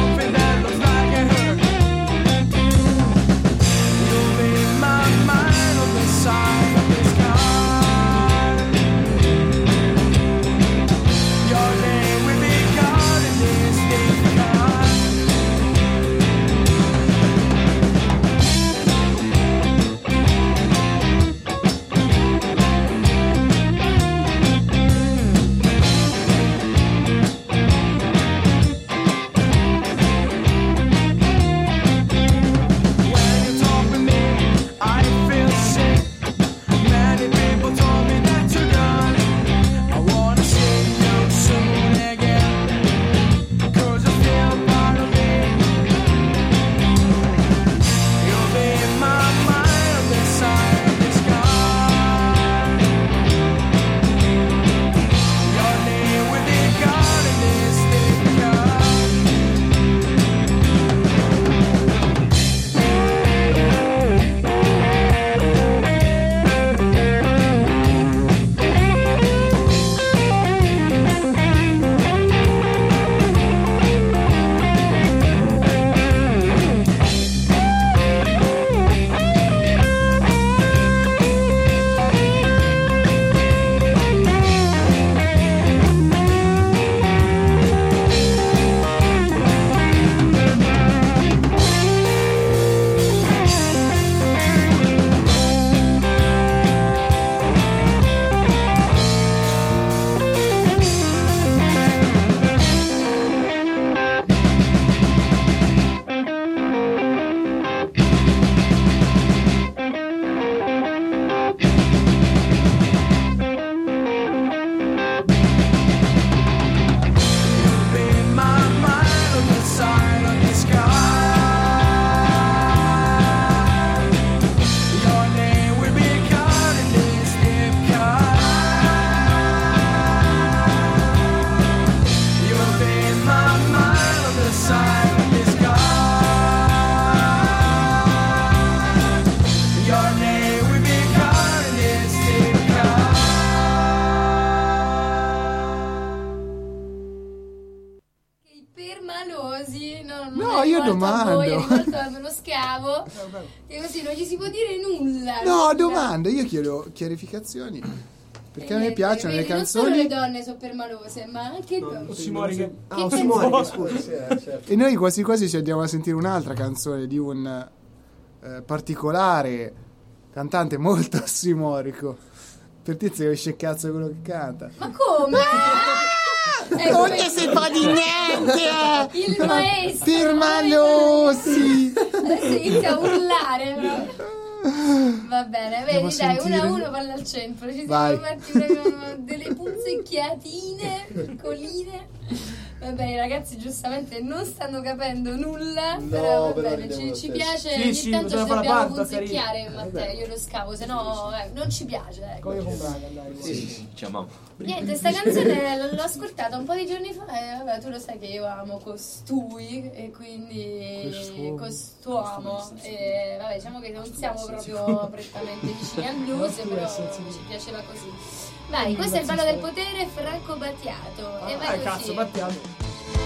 Speaker 3: permalosi.
Speaker 4: No, io domando.
Speaker 3: A voi, è rivolto allo scavo. E così non gli si può dire nulla.
Speaker 4: No, domando, io chiedo chiarificazioni. Perché a me piacciono le canzoni.
Speaker 3: Non solo le donne sono permalose, ma anche
Speaker 5: Ossimoriche.
Speaker 6: Certo.
Speaker 4: E noi quasi quasi ci andiamo a sentire un'altra canzone di un particolare cantante molto ossimorico. Per te si capisce cazzo quello che canta.
Speaker 3: Ma come?
Speaker 4: Non ne si fa di niente!
Speaker 3: Il maestro
Speaker 4: Permalosi!
Speaker 3: Adesso inizia a urlare, però. Va bene, vedi, dai, 1-1 palla al centro. Ci siamo fatti delle punzecchiatine piccoline. Va bene, ragazzi, giustamente non stanno capendo nulla. Però va bene, ci piace. Ogni tanto ci dobbiamo punzecchiare, Matteo. Io lo scavo, se no non ci piace. Ecco.
Speaker 5: Come comprare?
Speaker 7: Sì, ciao.
Speaker 3: Niente, sta canzone l'ho ascoltata un po' di giorni fa e vabbè, tu lo sai che io amo costui e quindi quest'uomo e vabbè, diciamo che non siamo proprio prettamente vicini al blues, però ci piaceva così. Vai, questo è il ballo del potere, Franco Battiato. E vai così.
Speaker 5: Cazzo, Battiato.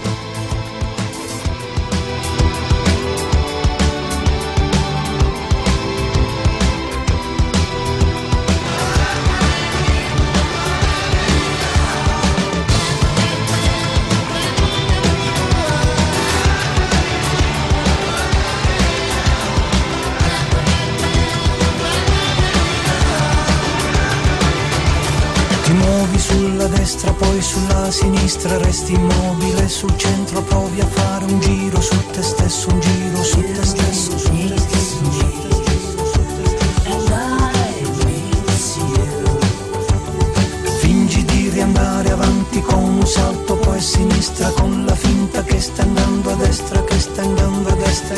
Speaker 9: Sulla destra, poi sulla sinistra, resti immobile sul centro, provi a fare un giro su te stesso, un giro su te stesso, su te stesso, su te stesso. Fingi di riandare avanti con un salto, poi a sinistra con la finta che stai andando a destra, che stai andando a destra,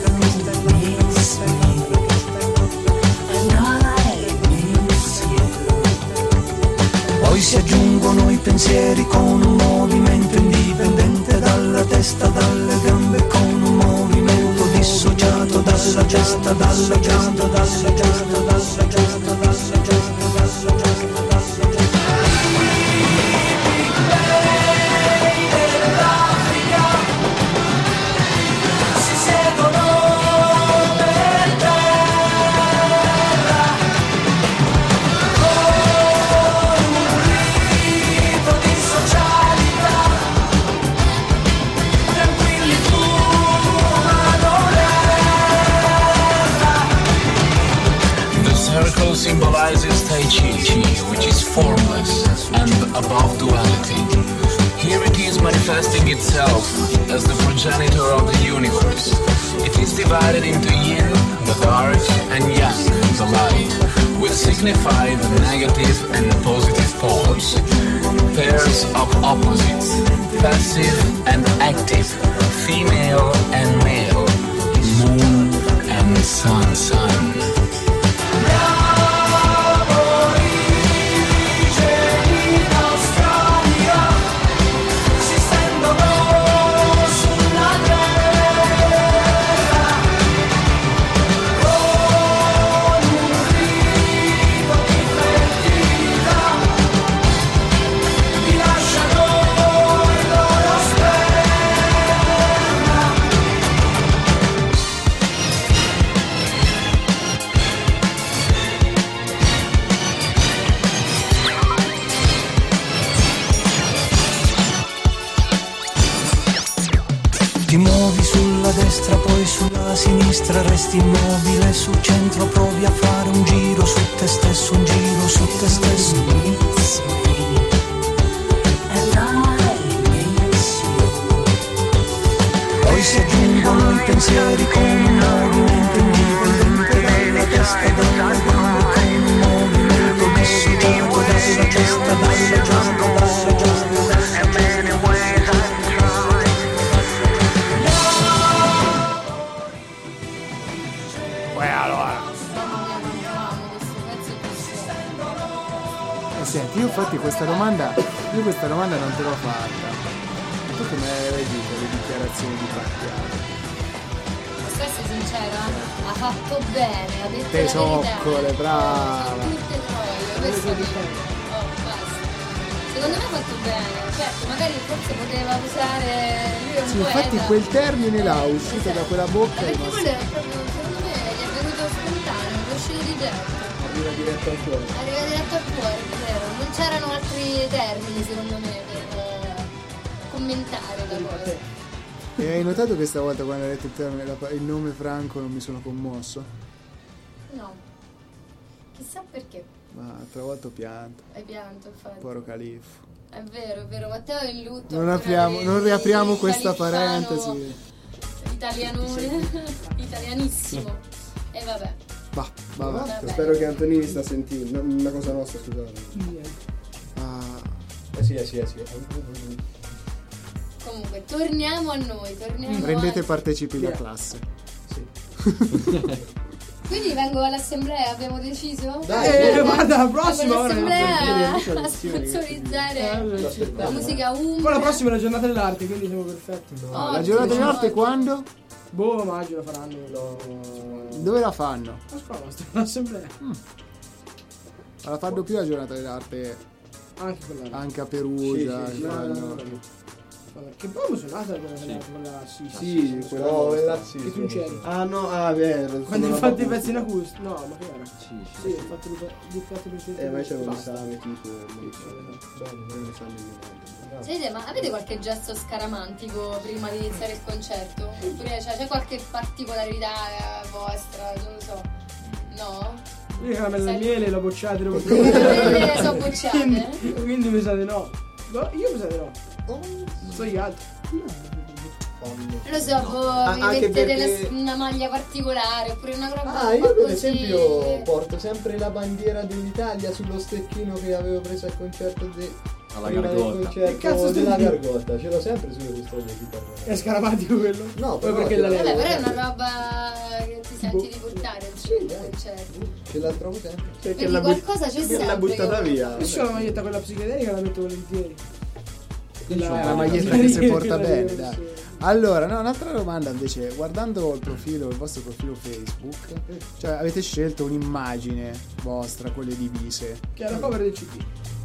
Speaker 9: poi si aggiungono i pensieri con un movimento indipendente dalla testa, dalle gambe, con un movimento dissociato dalla gesta, dalla gesta, dalla gesta, dalla gesta, dalla gesta.
Speaker 10: Symbolizes Tai Chi, which is formless and above duality. Here it is manifesting itself as the progenitor of the universe. It is divided into yin, the dark, and yang, the light, which signify the negative and positive poles. Pairs of opposites, passive and active, female and male, moon and sun.
Speaker 9: Ti muovi sulla destra, poi sulla sinistra, resti immobile sul centro, provi a fare un giro su te stesso, un giro su te stesso. Poi si aggiungono i pensieri con un movimento indipendente dalla testa, dalla gambe, con un movimento dissociato dalla testa, dalla giasta, dalla giasta.
Speaker 4: Senti, io infatti questa domanda non te l'ho fatta. Tu come hai detto le dichiarazioni di Battiato?
Speaker 3: Posso essere sincera? Ha fatto bene, ha detto
Speaker 4: Te
Speaker 3: la verità.
Speaker 4: soccole, brava.
Speaker 3: Sono tutte troie, questo dico. Oh, basta. Secondo me ha fatto bene, certo, magari forse poteva usare lui è un
Speaker 4: Sì,
Speaker 3: poeta.
Speaker 4: infatti quel termine là uscito da quella bocca
Speaker 3: Ma
Speaker 4: è
Speaker 3: perché quello era proprio, secondo me, gli è venuto spontaneo, è uscito di getto.
Speaker 8: Arriva diretto al cuore.
Speaker 3: Arriva diretto al cuore, è vero. Non c'erano altri termini, secondo me, per commentare la cosa.
Speaker 4: E hai notato che stavolta quando hai detto il nome Franco non mi sono commosso?
Speaker 3: No. Chissà perché.
Speaker 4: Ma l'altra volta ho pianto.
Speaker 3: Hai pianto, infatti.
Speaker 4: Povero Califfo.
Speaker 3: È vero, Matteo è in lutto.
Speaker 4: Non riapriamo questa
Speaker 3: califfano
Speaker 4: parentesi.
Speaker 3: Italianissimo. E vabbè.
Speaker 4: Vabbè.
Speaker 8: Spero che Antonini sta sentendo. Una cosa nostra, scusate.
Speaker 6: Sì.
Speaker 3: Comunque, torniamo a noi.
Speaker 4: Rendete partecipi la classe.
Speaker 6: Sì.
Speaker 3: Quindi vengo all'assemblea, abbiamo deciso?
Speaker 5: Dai, guarda, la prossima ora.
Speaker 3: All'assemblea a sponsorizzare la musica Umbra.
Speaker 5: Poi la prossima è la giornata dell'arte, quindi siamo perfetti.
Speaker 3: Oh,
Speaker 4: La giornata dell'arte quando?
Speaker 5: Boh, maggio la faranno.
Speaker 4: Dove la fanno?
Speaker 5: A scuola, all'assemblea.
Speaker 4: Ma la fanno più la giornata dell'arte
Speaker 5: Anche quella.
Speaker 4: anche a Perugia.
Speaker 8: Sì.
Speaker 4: fanno-
Speaker 5: Che poi mi suonata quella
Speaker 8: Sì,
Speaker 6: quella sì.
Speaker 5: che tu c'eri.
Speaker 8: Ah no, vero.
Speaker 5: Quando hai fatto i pezzi in acustico? No, ma che era?
Speaker 7: Sì.
Speaker 5: Ho fatto il
Speaker 8: Ma c'era un
Speaker 5: basta.
Speaker 8: esame tipo. Un esame
Speaker 3: Sentite, ma avete qualche gesto scaramantico prima di iniziare il concerto? Oppure c'è qualche particolarità vostra? Non lo so. No?
Speaker 5: Io la caramella al miele l'ho bocciata.
Speaker 3: Le caramelle sono bocciate?
Speaker 5: Quindi mi sa di no. No, io mi sa di no. Non so gli altri.
Speaker 3: Non lo so, vi
Speaker 8: anche
Speaker 3: mettete
Speaker 8: perché-
Speaker 3: una maglia particolare oppure una roba
Speaker 6: Io per
Speaker 3: così.
Speaker 6: esempio porto sempre la bandiera dell'Italia sullo stecchino che avevo preso al concerto
Speaker 7: Alla
Speaker 6: prima del
Speaker 7: Gargotta.
Speaker 6: concerto
Speaker 5: Che cazzo stai
Speaker 6: della
Speaker 5: dicendo?
Speaker 6: Gargotta, ce l'ho sempre sulle custodie di chitarra.
Speaker 5: È scaramantico quello?
Speaker 6: No,
Speaker 5: poi
Speaker 6: però
Speaker 5: perché
Speaker 6: ce
Speaker 5: la
Speaker 6: l'ho-
Speaker 3: Vabbè, però è una roba che ti senti di portare al
Speaker 6: dai.
Speaker 3: concerto.
Speaker 6: Ce la trovo sempre.
Speaker 8: Perché
Speaker 3: Quindi qualcosa c'è sempre.
Speaker 8: l'ha buttata via.
Speaker 5: Io ho la maglietta quella psichedelica la metto volentieri.
Speaker 4: È la maglietta che si porta bene, dai. Allora, no, un'altra domanda invece, guardando il vostro profilo Facebook, cioè avete scelto un'immagine vostra con le divise.
Speaker 5: Che è la cover del CD.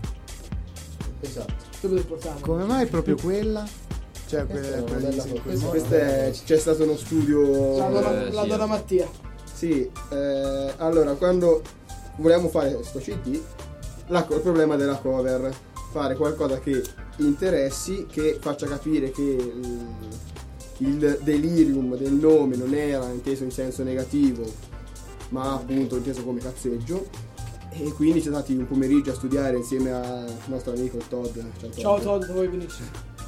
Speaker 6: Esatto.
Speaker 5: Dove devi portarla?
Speaker 4: Come mai proprio quella? Cioè
Speaker 6: Questa
Speaker 4: quella
Speaker 6: è una bella
Speaker 4: divisa in quel
Speaker 6: foto.
Speaker 4: modo?
Speaker 8: C'è stato uno studio.
Speaker 5: La
Speaker 7: sì.
Speaker 5: donna Mattia.
Speaker 8: Sì, allora quando volevamo fare questo CD, il problema della cover, fare qualcosa che interessi, che faccia capire che il delirium del nome non era inteso in senso negativo, ma appunto inteso come cazzeggio. E quindi siamo stati un pomeriggio a studiare insieme al nostro amico Todd.
Speaker 5: Ciao Todd, vuoi benissimo.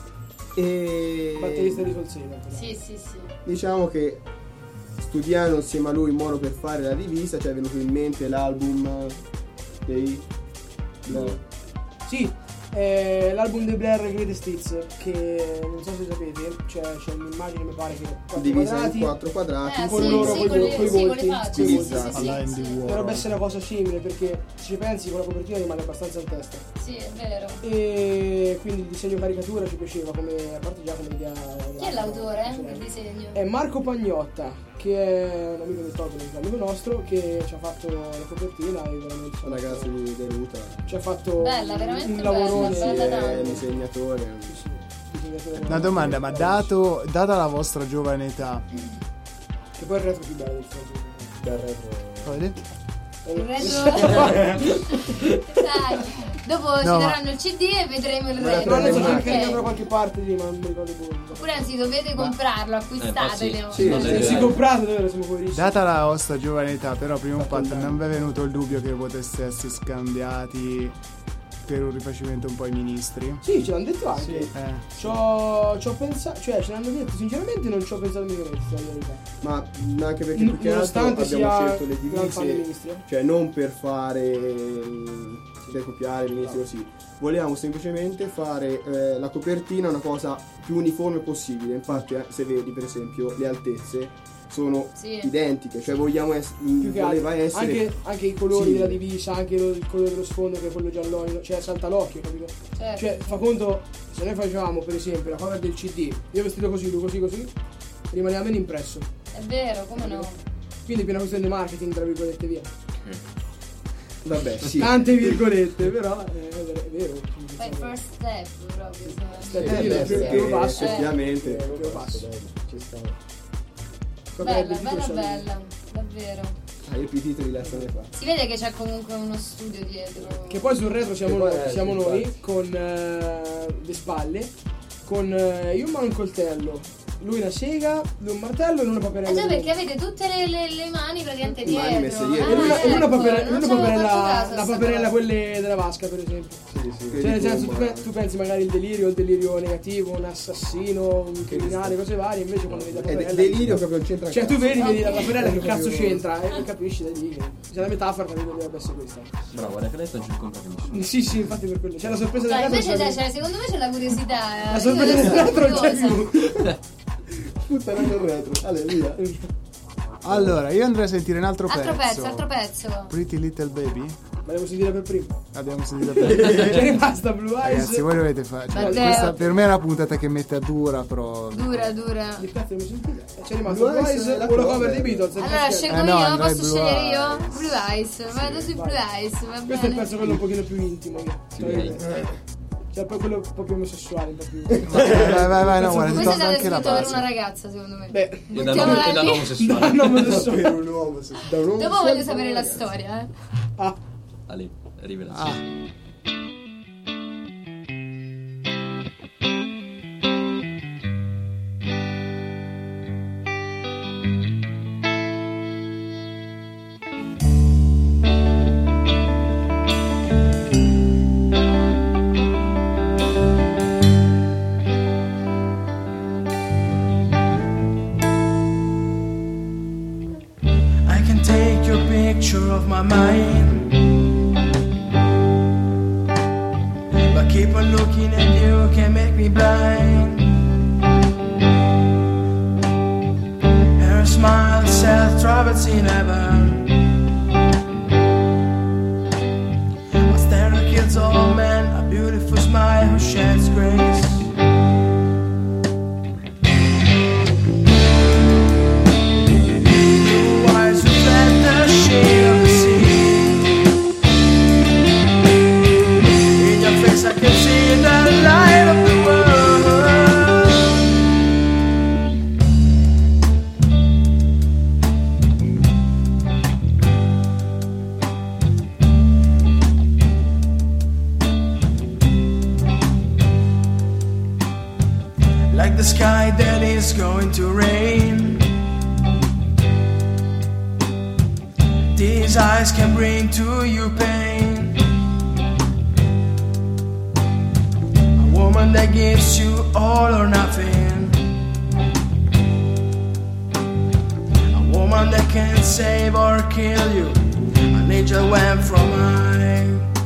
Speaker 8: E
Speaker 5: Batterista di Colsega.
Speaker 3: Sì.
Speaker 8: diciamo che studiando insieme a lui in modo per fare la divisa ci è venuto in mente l'album dei
Speaker 5: Sì, l'album dei Blair Greatest Hits, che non so se sapete, c'è un'immagine mi pare che quattro
Speaker 8: divisa
Speaker 5: quadrati,
Speaker 8: in 4 quadrati
Speaker 5: con loro, coi volti,
Speaker 8: stilizzati.
Speaker 5: dovrebbe essere una cosa simile, perché se ci pensi con la copertina rimane abbastanza in testa.
Speaker 3: Sì, è vero.
Speaker 5: E quindi il disegno caricatura ci piaceva, come a parte già come idea.
Speaker 3: Chi è l'autore del disegno?
Speaker 5: È Marco Pagnotta, che è un amico del Toto, un amico nostro, che ci ha fatto la copertina e veramente
Speaker 8: Ragazzi di Deluta,
Speaker 5: ci ha fatto
Speaker 3: Bella, veramente
Speaker 5: un
Speaker 3: bella,
Speaker 5: lavorone.
Speaker 3: bella
Speaker 8: è
Speaker 3: tanto.
Speaker 8: disegnatore.
Speaker 5: Sì, disegnatore.
Speaker 4: Una domanda, ma data la vostra giovane età,
Speaker 5: Che poi il retro più bello del foto.
Speaker 4: cosa avete?
Speaker 3: Il retro. Dai, dopo ci
Speaker 4: No, ma-
Speaker 3: daranno il CD e vedremo il retro.
Speaker 5: Però adesso c'è
Speaker 3: Ok.
Speaker 5: anche da qualche parte lì, ma non mi ricordo poi.
Speaker 3: Oppure anzi dovete comprarlo, acquistatelo.
Speaker 8: Sì,
Speaker 5: Se si comprate dove siamo poverissimi.
Speaker 4: Data la vostra giovane età, però prima un po' non vi è venuto il dubbio che poteste essere scambiati per un rifacimento un po' ai ministri?
Speaker 5: Sì, ce l'hanno detto anche. Ci ho pensato, cioè ce l'hanno detto, sinceramente non ci ho pensato mica questo, la verità.
Speaker 8: Ma anche perché più che altro
Speaker 5: Nonostante
Speaker 8: abbiamo
Speaker 5: sia
Speaker 8: scelto le
Speaker 5: gran fan dei
Speaker 8: divise,
Speaker 5: ministri.
Speaker 8: cioè non per fare per copiare i ministri così. Volevamo semplicemente fare la copertina una cosa più uniforme possibile. Infatti, se vedi per esempio le altezze sono identiche, cioè vogliamo
Speaker 5: Più che
Speaker 8: voleva
Speaker 5: altro,
Speaker 8: essere
Speaker 5: anche i colori
Speaker 8: sì.
Speaker 5: della divisa, anche il colore dello sfondo che è quello giallogno, cioè salta l'occhio, capito?
Speaker 3: Certo.
Speaker 5: Cioè fa conto, se noi facevamo per esempio la cover del CD, io vestito così, lui così, rimaneva meno impresso.
Speaker 3: È vero, come no?
Speaker 5: Quindi è più una questione di marketing, tra virgolette, via.
Speaker 8: Vabbè, sì.
Speaker 5: Tante virgolette, però è vero.
Speaker 3: Poi first step
Speaker 5: Step più basso.
Speaker 8: Effettivamente.
Speaker 5: Più basso.
Speaker 8: Ci sta.
Speaker 3: Bella, davvero.
Speaker 8: Hai i titoli la storia qua.
Speaker 3: Si vede che c'è comunque uno studio dietro.
Speaker 5: Che poi sul retro siamo noi con le spalle, con io mano un coltello, lui una sega, lui un martello e una paperella.
Speaker 3: Già, perché avete tutte le mani praticamente dietro.
Speaker 8: Messe dietro.
Speaker 5: E lui una
Speaker 3: paperella,
Speaker 5: la paperella quelle della vasca, per esempio.
Speaker 6: Sì.
Speaker 5: Cioè, nel senso, tu pensi magari il delirio negativo, un assassino, un criminale, cose varie, invece quando vedi la paperella.
Speaker 8: È delirio proprio non c'entra.
Speaker 5: Cioè, tu vedi la paperella che cazzo c'entra e capisci da lì. C'è la metafora che dovrebbe essere questa.
Speaker 7: Bravo, guarda che adesso non c'è il contatissimo.
Speaker 5: Sì, infatti per quello. C'è la sorpresa della
Speaker 3: invece secondo me c'è la curiosità.
Speaker 5: La sorpresa del retro non c'è più.
Speaker 8: Puttana del retro. Alleluia.
Speaker 4: Allora, io andrei a sentire un altro
Speaker 3: pezzo.
Speaker 4: Pretty Little Baby.
Speaker 5: Ma devo sentire per primo.
Speaker 4: Abbiamo sentito per primo.
Speaker 5: C'è rimasta Blue Eyes.
Speaker 4: Ragazzi, voi dovete fare. Questa per me è una puntata che mette a dura proprio.
Speaker 3: Dura.
Speaker 5: Che cazzo devo sentire? C'è rimasta Blue Eyes con la cover dei Beatles.
Speaker 3: Allora scelgo io, posso scegliere io? Blue Eyes, vado sui Blue Eyes, va bene.
Speaker 5: Questo è il pezzo quello un pochino più intimo. Cioè poi quello un po' più omosessuale, un po' più.
Speaker 4: Vai, no, guarda, ti
Speaker 3: questo è
Speaker 4: tocca
Speaker 3: stato
Speaker 4: anche la
Speaker 3: scritto per
Speaker 4: base.
Speaker 3: una ragazza, secondo me.
Speaker 5: Beh,
Speaker 7: E da un omosessuale.
Speaker 5: Da un omosessuale.
Speaker 6: Per un uomo, sì. Da un uomo
Speaker 3: Dopo voglio sapere la storia,
Speaker 7: Ali, rivelazione.
Speaker 2: I can take your picture of my mind, but keep on looking at you can make me blind. Her smile says travels in heaven, a stare that kills all men, a beautiful smile who sheds grace. I can see the light of the world. Like the sky that is going to rain, these eyes can bring to you pain. Woman that gives you all or nothing, a woman that can save or kill you, an angel went from high.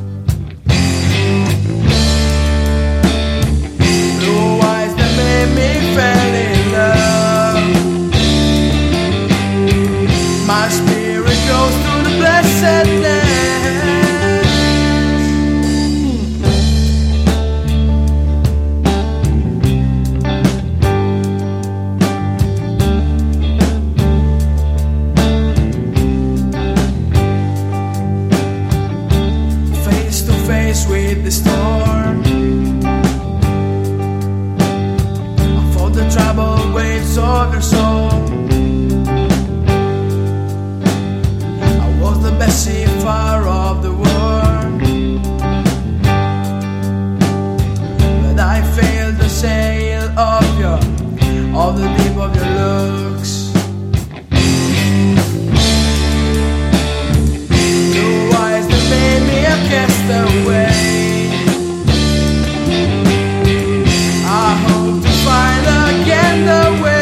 Speaker 2: Blue eyes that made me fall in love, my spirit goes to the blessed land. With the storm, I fought the troubled waves of your soul. I was the best seafarer of the world, but I failed to sail of the deep of your looks. Blue eyes that made me a castaway. I hope to find again the way.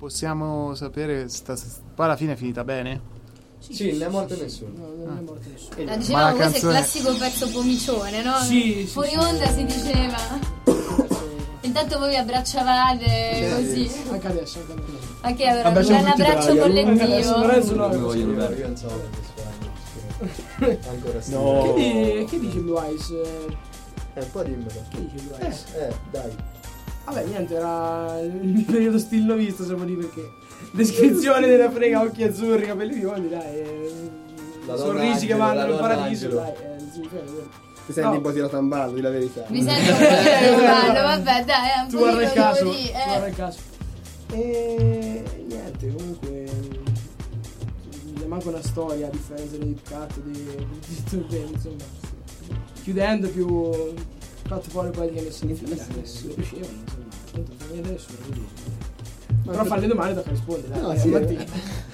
Speaker 4: possiamo sapere, poi alla fine è finita bene?
Speaker 6: Sì, non è morto nessuno.
Speaker 5: No, non è morto nessuno.
Speaker 3: Dicevamo, questo è il classico pezzo pomicione, no?
Speaker 5: Sì,
Speaker 3: fuori onda si diceva. Intanto voi vi abbracciavate così.
Speaker 5: Anche adesso.
Speaker 3: Anche allora, un abbraccio collettivo.
Speaker 5: Lorenzo no.
Speaker 6: Io non so ancora sì.
Speaker 5: No. Che dice Blue Eyes?
Speaker 6: Un po' dimmelo.
Speaker 5: Che dice Blue Eyes?
Speaker 6: Dai.
Speaker 5: Vabbè, niente, era il mio periodo stilnovista, se vuoi dire, perché descrizione della frega, occhi azzurri, capelli biondi, dai. Sorrisi che vanno nel paradiso, dai.
Speaker 8: Ti senti un po' tirato in ballo, di la verità.
Speaker 3: Mi sento un po' tirato in ballo, vabbè, dai, è un po'
Speaker 5: guarda il caso.
Speaker 3: Guarda
Speaker 5: il caso. E niente, comunque mi manca una storia a differenza di Deep Cut, di Turbine, insomma. Chiudendo più fatto fuori poi che nessuno piacevano, insomma. Appunto, non viene nessuno, quindi. Però fa le domande tocca rispondere, dai.
Speaker 8: No, sì,
Speaker 5: mattina.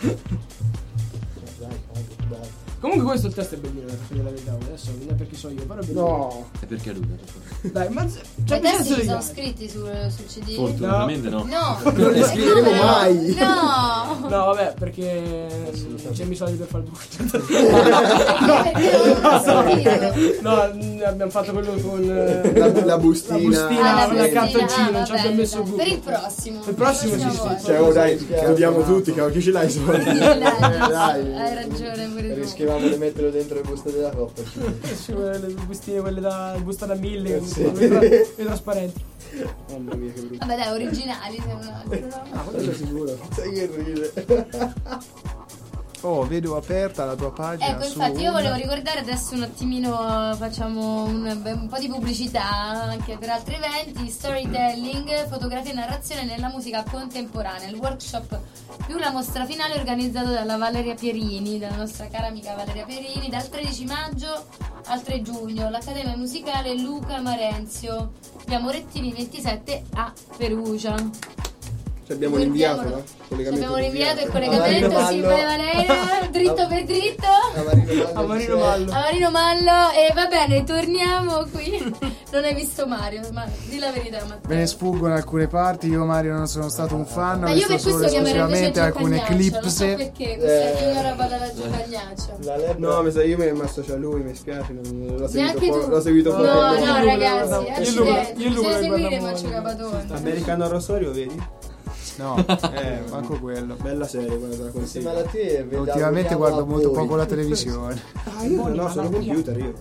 Speaker 6: Dai.
Speaker 5: Comunque questo il test è bellino, la verità, adesso non è perché so io, però è bellino.
Speaker 8: No.
Speaker 7: È perché lui.
Speaker 5: Dai, ma
Speaker 3: I testi ci sono scritti sul CD?
Speaker 7: Fortunatamente no.
Speaker 8: Non li scriveremo mai.
Speaker 3: No.
Speaker 5: No, vabbè, perché c'è i soldi per fare il brutto. No, abbiamo fatto quello con
Speaker 8: la bustina,
Speaker 5: la cartoncina, non ci abbiamo messo il
Speaker 3: per il prossimo.
Speaker 5: Il prossimo sì.
Speaker 8: Cioè, dai, chiudiamo tutti, che ce l'hai i soldi?
Speaker 3: Dai, hai ragione pure tu.
Speaker 6: Rischiavamo di metterlo dentro le buste della coppa.
Speaker 5: Le bustine, quelle da busta da 1000, le trasparenti.
Speaker 8: Mamma mia, che brutto.
Speaker 3: Vabbè, dai, originali se non altro, no?
Speaker 8: Ah, quello sicuro.
Speaker 6: Sai che ride.
Speaker 4: Oh, vedo aperta la tua pagina.
Speaker 3: Ecco, infatti io volevo ricordare adesso un attimino, facciamo un po' di pubblicità anche per altri eventi, storytelling, fotografia e narrazione nella musica contemporanea, il workshop più la mostra finale organizzato dalla Valeria Pierini, dalla nostra cara amica Valeria Pierini, dal 13 maggio al 3 giugno, l'Accademia Musicale Luca Marenzio, via Morettini 27 a Perugia.
Speaker 8: Abbiamo rinviato, no?
Speaker 3: Abbiamo rinviato il collegamento, sì, vai Valeria, dritto per dritto
Speaker 5: a Marino
Speaker 3: Mallo e va bene, torniamo qui. Non hai visto Mario, ma di la verità, Matteo.
Speaker 4: Me ne sfuggono alcune parti, io Mario non sono stato un fan, ho
Speaker 3: io
Speaker 4: visto
Speaker 3: per
Speaker 4: solo
Speaker 3: questo
Speaker 4: esclusivamente alcune clip.
Speaker 3: Non so perché questa signora balla la giovanaccia.
Speaker 8: No, mi sa, io mi associo a lui, mi spiace, l'ho
Speaker 3: seguito
Speaker 8: poco.
Speaker 3: No, ragazzi, accidenti,
Speaker 5: io
Speaker 3: bisogna seguire Maccio Capatone.
Speaker 8: Americano Rosario, vedi?
Speaker 4: No, manco quello.
Speaker 8: Bella serie, quella te la consiglio.
Speaker 4: Ultimamente guardo molto poco la televisione.
Speaker 8: Io no, sono computer io.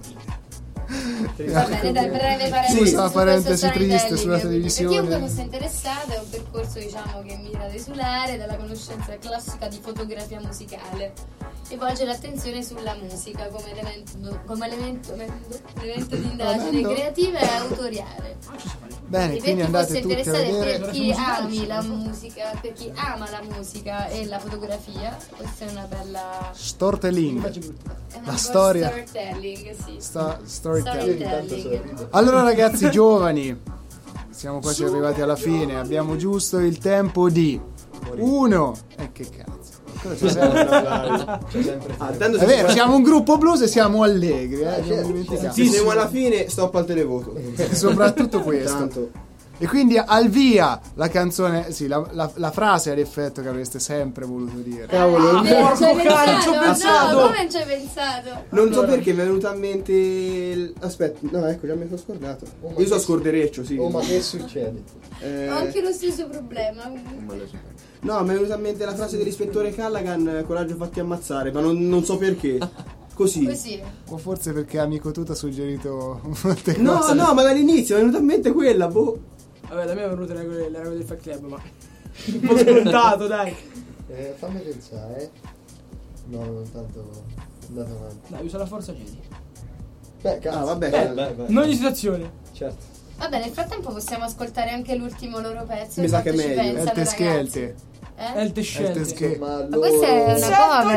Speaker 3: Va bene, dai, breve parentesi.
Speaker 4: Questa parentesi triste sulla televisione.
Speaker 3: Per chiunque fosse interessato, è un percorso, diciamo, che mira ad esulare dalla conoscenza classica di fotografia musicale e volge l'attenzione sulla musica come elemento di indagine creativa e autoriale.
Speaker 4: Bene,
Speaker 3: E
Speaker 4: quindi
Speaker 3: per chi fosse
Speaker 4: andate tutti a
Speaker 3: interessati,
Speaker 4: vedere.
Speaker 3: per chi ami la musica, per chi ama la musica e la fotografia, questa è una bella
Speaker 4: Storytelling. La storia.
Speaker 3: Storytelling, sì.
Speaker 4: Storytelling. Allora ragazzi giovani, siamo quasi arrivati alla fine, abbiamo giusto il tempo di 1 e che cazzo. C'è sempre è vero, siamo un gruppo blues e siamo allegri,
Speaker 8: sì, siamo alla fine, stop al televoto.
Speaker 4: Soprattutto questo.
Speaker 8: Tanto.
Speaker 4: E quindi al via la canzone, sì, la frase ad effetto che avreste sempre voluto dire.
Speaker 8: Cavolo,
Speaker 3: non ci hai pensato? No, come non ci hai pensato?
Speaker 8: Non so perché mi è venuto a mente. Aspetta, no, ecco, già mi sono scordato. Io so scordereccio, sì.
Speaker 6: Oh, ma che succede?
Speaker 3: Ho anche lo stesso problema.
Speaker 8: No, mi è venuta in mente la frase dell'ispettore Callaghan, coraggio fatti ammazzare, ma non so perché. Così.
Speaker 4: O forse perché amico tu ti ha suggerito molte cose.
Speaker 8: No, ma dall'inizio mi è venuta in mente quella, boh.
Speaker 5: Vabbè, da me è venuta le regole del Fight Club, ma un po' scontato, dai.
Speaker 6: Fammi pensare. No, non tanto andato avanti.
Speaker 5: Dai, usa la forza Jedi.
Speaker 6: Beh, cazzo.
Speaker 8: Vabbè.
Speaker 5: In ogni situazione.
Speaker 6: Certo.
Speaker 3: Vabbè, nel frattempo possiamo ascoltare anche l'ultimo loro pezzo.
Speaker 8: Mi sa che è meglio.
Speaker 3: Pensano,
Speaker 4: El Teschelte.
Speaker 5: È il tescente.
Speaker 3: Ma questa è una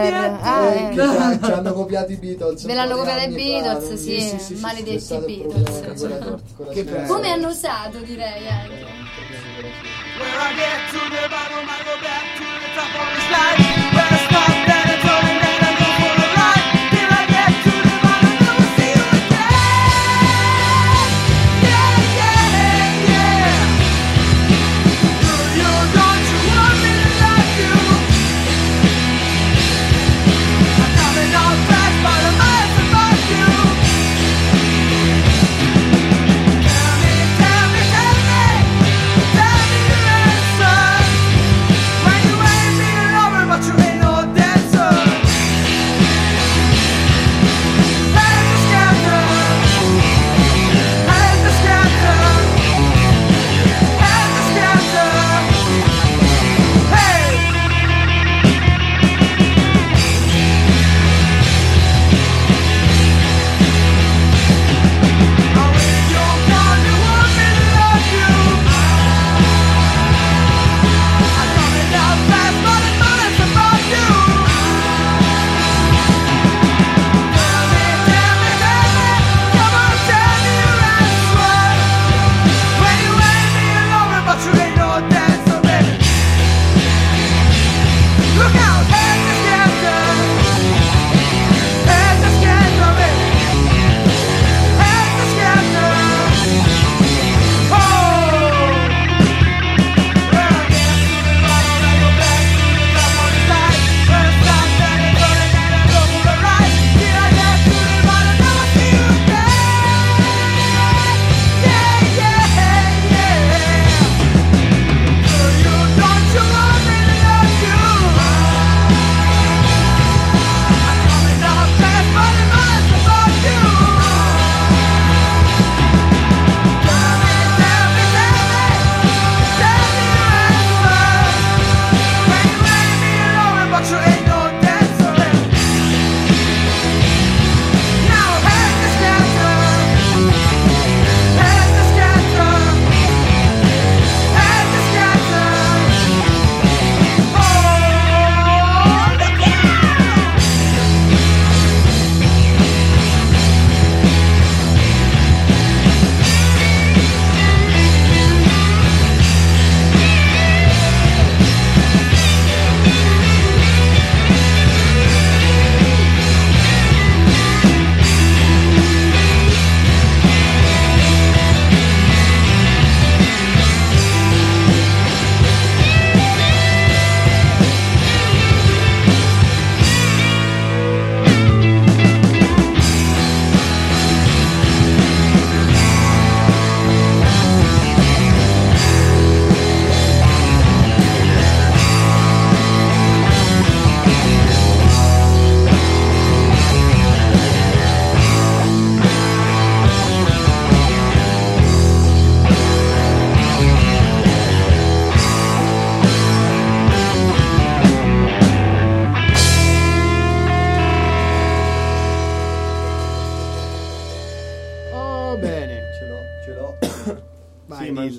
Speaker 3: cover.
Speaker 6: Ci hanno copiato i Beatles.
Speaker 3: Ve l'hanno copiata i Beatles, sì. Maledetti Beatles. Come hanno usato, direi anche.
Speaker 2: Where I get to the bottom, I go back to the top of the slide. Where I stop, then I turn and then I go for a ride. Till I get to the bottom, I will see you again. Yeah. Do you, don't you want me to lie?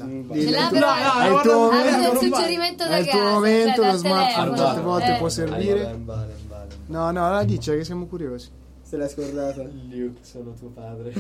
Speaker 4: dilla.
Speaker 3: Ce l'ha però
Speaker 4: È il tuo
Speaker 3: ha
Speaker 4: momento,
Speaker 3: avuto il suggerimento da
Speaker 4: è il tuo
Speaker 3: casa,
Speaker 4: momento,
Speaker 3: cioè
Speaker 4: lo
Speaker 3: dal
Speaker 4: smartphone
Speaker 3: telefono.
Speaker 4: certe volte può servire.
Speaker 6: Vale.
Speaker 4: No, la dice che siamo curiosi.
Speaker 8: Se l'hai scordata.
Speaker 6: Luke, sono tuo padre.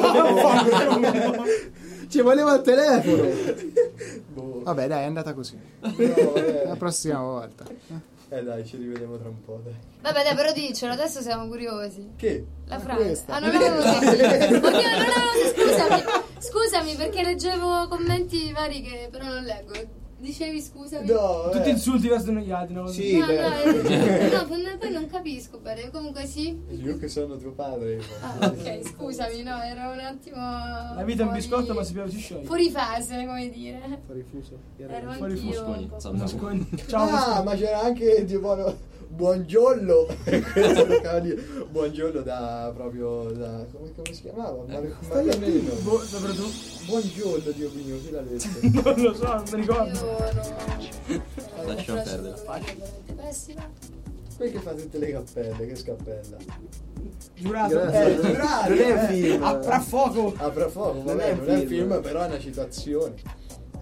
Speaker 8: Ci voleva il telefono.
Speaker 4: Vabbè, dai, è andata così.
Speaker 6: vabbè.
Speaker 4: La prossima volta.
Speaker 6: Dai, ci rivediamo tra un po', dai.
Speaker 3: Vabbè, dai, però diccelo, adesso siamo curiosi.
Speaker 6: Che?
Speaker 3: La frase.
Speaker 4: questa.
Speaker 3: Ah, non l'avevo sentito. Oddio, scusami, perché leggevo commenti vari che però non leggo. Dicevi scusami?
Speaker 6: No,
Speaker 5: Tutti insulti verso noi altri, no?
Speaker 8: Sì,
Speaker 3: No,
Speaker 8: beh.
Speaker 3: no, poi non capisco bene. Comunque sì.
Speaker 6: Luke, sono tuo padre.
Speaker 3: Ah, ok, scusami, no, ero un attimo.
Speaker 5: La vita è un biscotto, ma sappiamo si scioglie.
Speaker 3: Fuori fase, come dire.
Speaker 8: Fuori fuso.
Speaker 3: Ero
Speaker 5: Fuori
Speaker 3: anch'io.
Speaker 7: Mosconi,
Speaker 3: un po'.
Speaker 5: Ciao,
Speaker 6: Ma c'era anche tipo buongiorno. Questo toccava dire. Buongiorno come si chiamava? Marcanino.
Speaker 5: Sempre tu?
Speaker 6: Buongiorno, Dio mio, chi l'ha detto?
Speaker 5: Non lo so, non mi ricordo.
Speaker 3: Io no.
Speaker 7: Lascia perdere.
Speaker 3: Veramente pessima.
Speaker 6: Quel che fa tutte le cappelle, che scappella.
Speaker 5: Giurato.
Speaker 6: Giurato,
Speaker 8: non è un film.
Speaker 5: Apra fuoco.
Speaker 6: Apra fuoco, vabbè, non è un film, però è una citazione.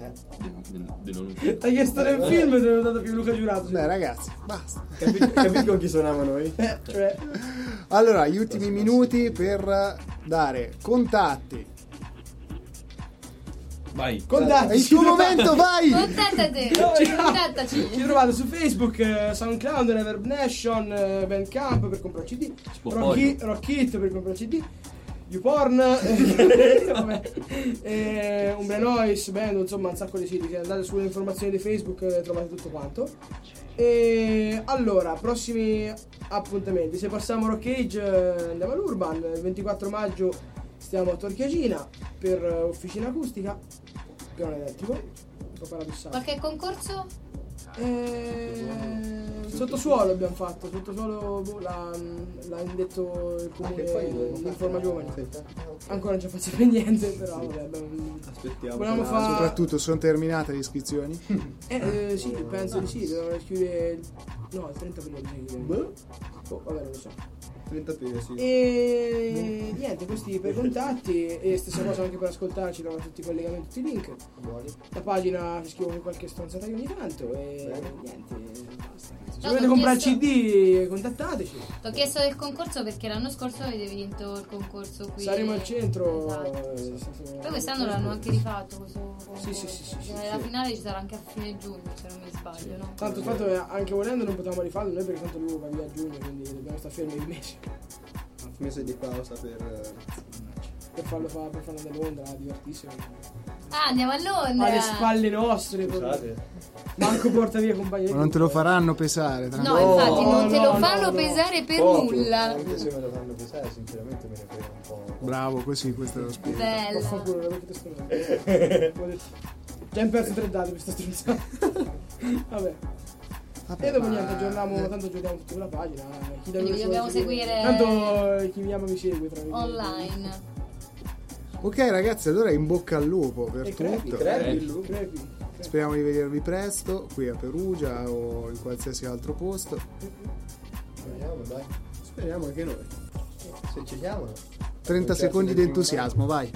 Speaker 5: Hai chiesto nel film e ti è dato più Luca Giurato.
Speaker 4: Dai, ragazzi, basta.
Speaker 8: Capito con chi suonava noi?
Speaker 5: Cioè,
Speaker 4: Allora, gli ultimi minuti per dare contatti.
Speaker 7: Vai.
Speaker 4: È il tuo momento, vai!
Speaker 3: Contattaci.
Speaker 5: ci trovate su Facebook, SoundCloud, Reverb Nation, Bandcamp per comprare CD, Rockit per comprare CD, YouPorn, vabbè, Umbra Noise, Band, insomma un sacco di siti. Se andate sulle informazioni di Facebook trovate tutto quanto. E allora, prossimi appuntamenti: se passiamo Rock Age andiamo all'Urban, il 24 maggio stiamo a Torchiagina per officina acustica, piano elettrico, un po' paradossale.
Speaker 3: Qualche concorso?
Speaker 5: Sottosuolo abbiamo fatto, sottosuolo l'ha indetto il comune in forma giovane. Ancora non ci ha fatto sapere niente, però vabbè,
Speaker 8: Aspettiamo.
Speaker 5: volevamo fare.
Speaker 4: Soprattutto sono terminate le iscrizioni?
Speaker 5: Sì, penso di sì, dovevano iscrivere il 30 aprile. Vabbè, non lo so.
Speaker 8: 30 aprile, sì.
Speaker 5: E niente, questi per contatti e stessa cosa anche per ascoltarci, trovate tutti i collegamenti, tutti i link. La pagina ci scrivo qualche stronzata ogni tanto e niente, basta. Se volete comprare il CD contattateci.
Speaker 3: Ti ho chiesto del concorso perché l'anno scorso avete vinto il concorso qui.
Speaker 5: Saremo al centro.
Speaker 3: Esatto. Poi quest'anno l'hanno anche rifatto questo concorso.
Speaker 5: Sì.
Speaker 3: La finale ci sarà anche a fine giugno, se non mi sbaglio, no?
Speaker 5: Tanto il fatto è anche volendo non potevamo rifarlo noi perché tanto lui va via a giugno, quindi dobbiamo stare fermi il mese.
Speaker 8: Un mese di pausa
Speaker 5: Per farlo andare a Londra, divertissimo.
Speaker 3: Ah, andiamo a Londra!
Speaker 5: Alle spalle nostre, manco porta via compagni.
Speaker 4: Ma non te lo faranno pesare,
Speaker 3: No,
Speaker 4: tranquillo.
Speaker 3: infatti non te lo fanno pesare per nulla.
Speaker 6: Anche se me lo fanno pesare, sinceramente me ne frega un po'.
Speaker 4: Bravo, così questo è lo spirito.
Speaker 3: Bella.
Speaker 5: Vaffanculo, l'avete scordato. Già in perso 3 date per sta stronzata. Vabbè. E dopo niente, aggiorniamo tutti sulla pagina. Chi
Speaker 3: Quindi vi dobbiamo seguire
Speaker 5: tanto chi mi ama mi segue tra
Speaker 3: online.
Speaker 4: Ok ragazzi, allora in bocca al lupo per
Speaker 5: E
Speaker 4: tutto.
Speaker 5: crepi.
Speaker 4: Speriamo di vedervi presto qui a Perugia o in qualsiasi altro posto.
Speaker 6: Speriamo, dai.
Speaker 8: Speriamo anche noi.
Speaker 6: Se ci chiamano.
Speaker 4: 30 secondi di entusiasmo, vai.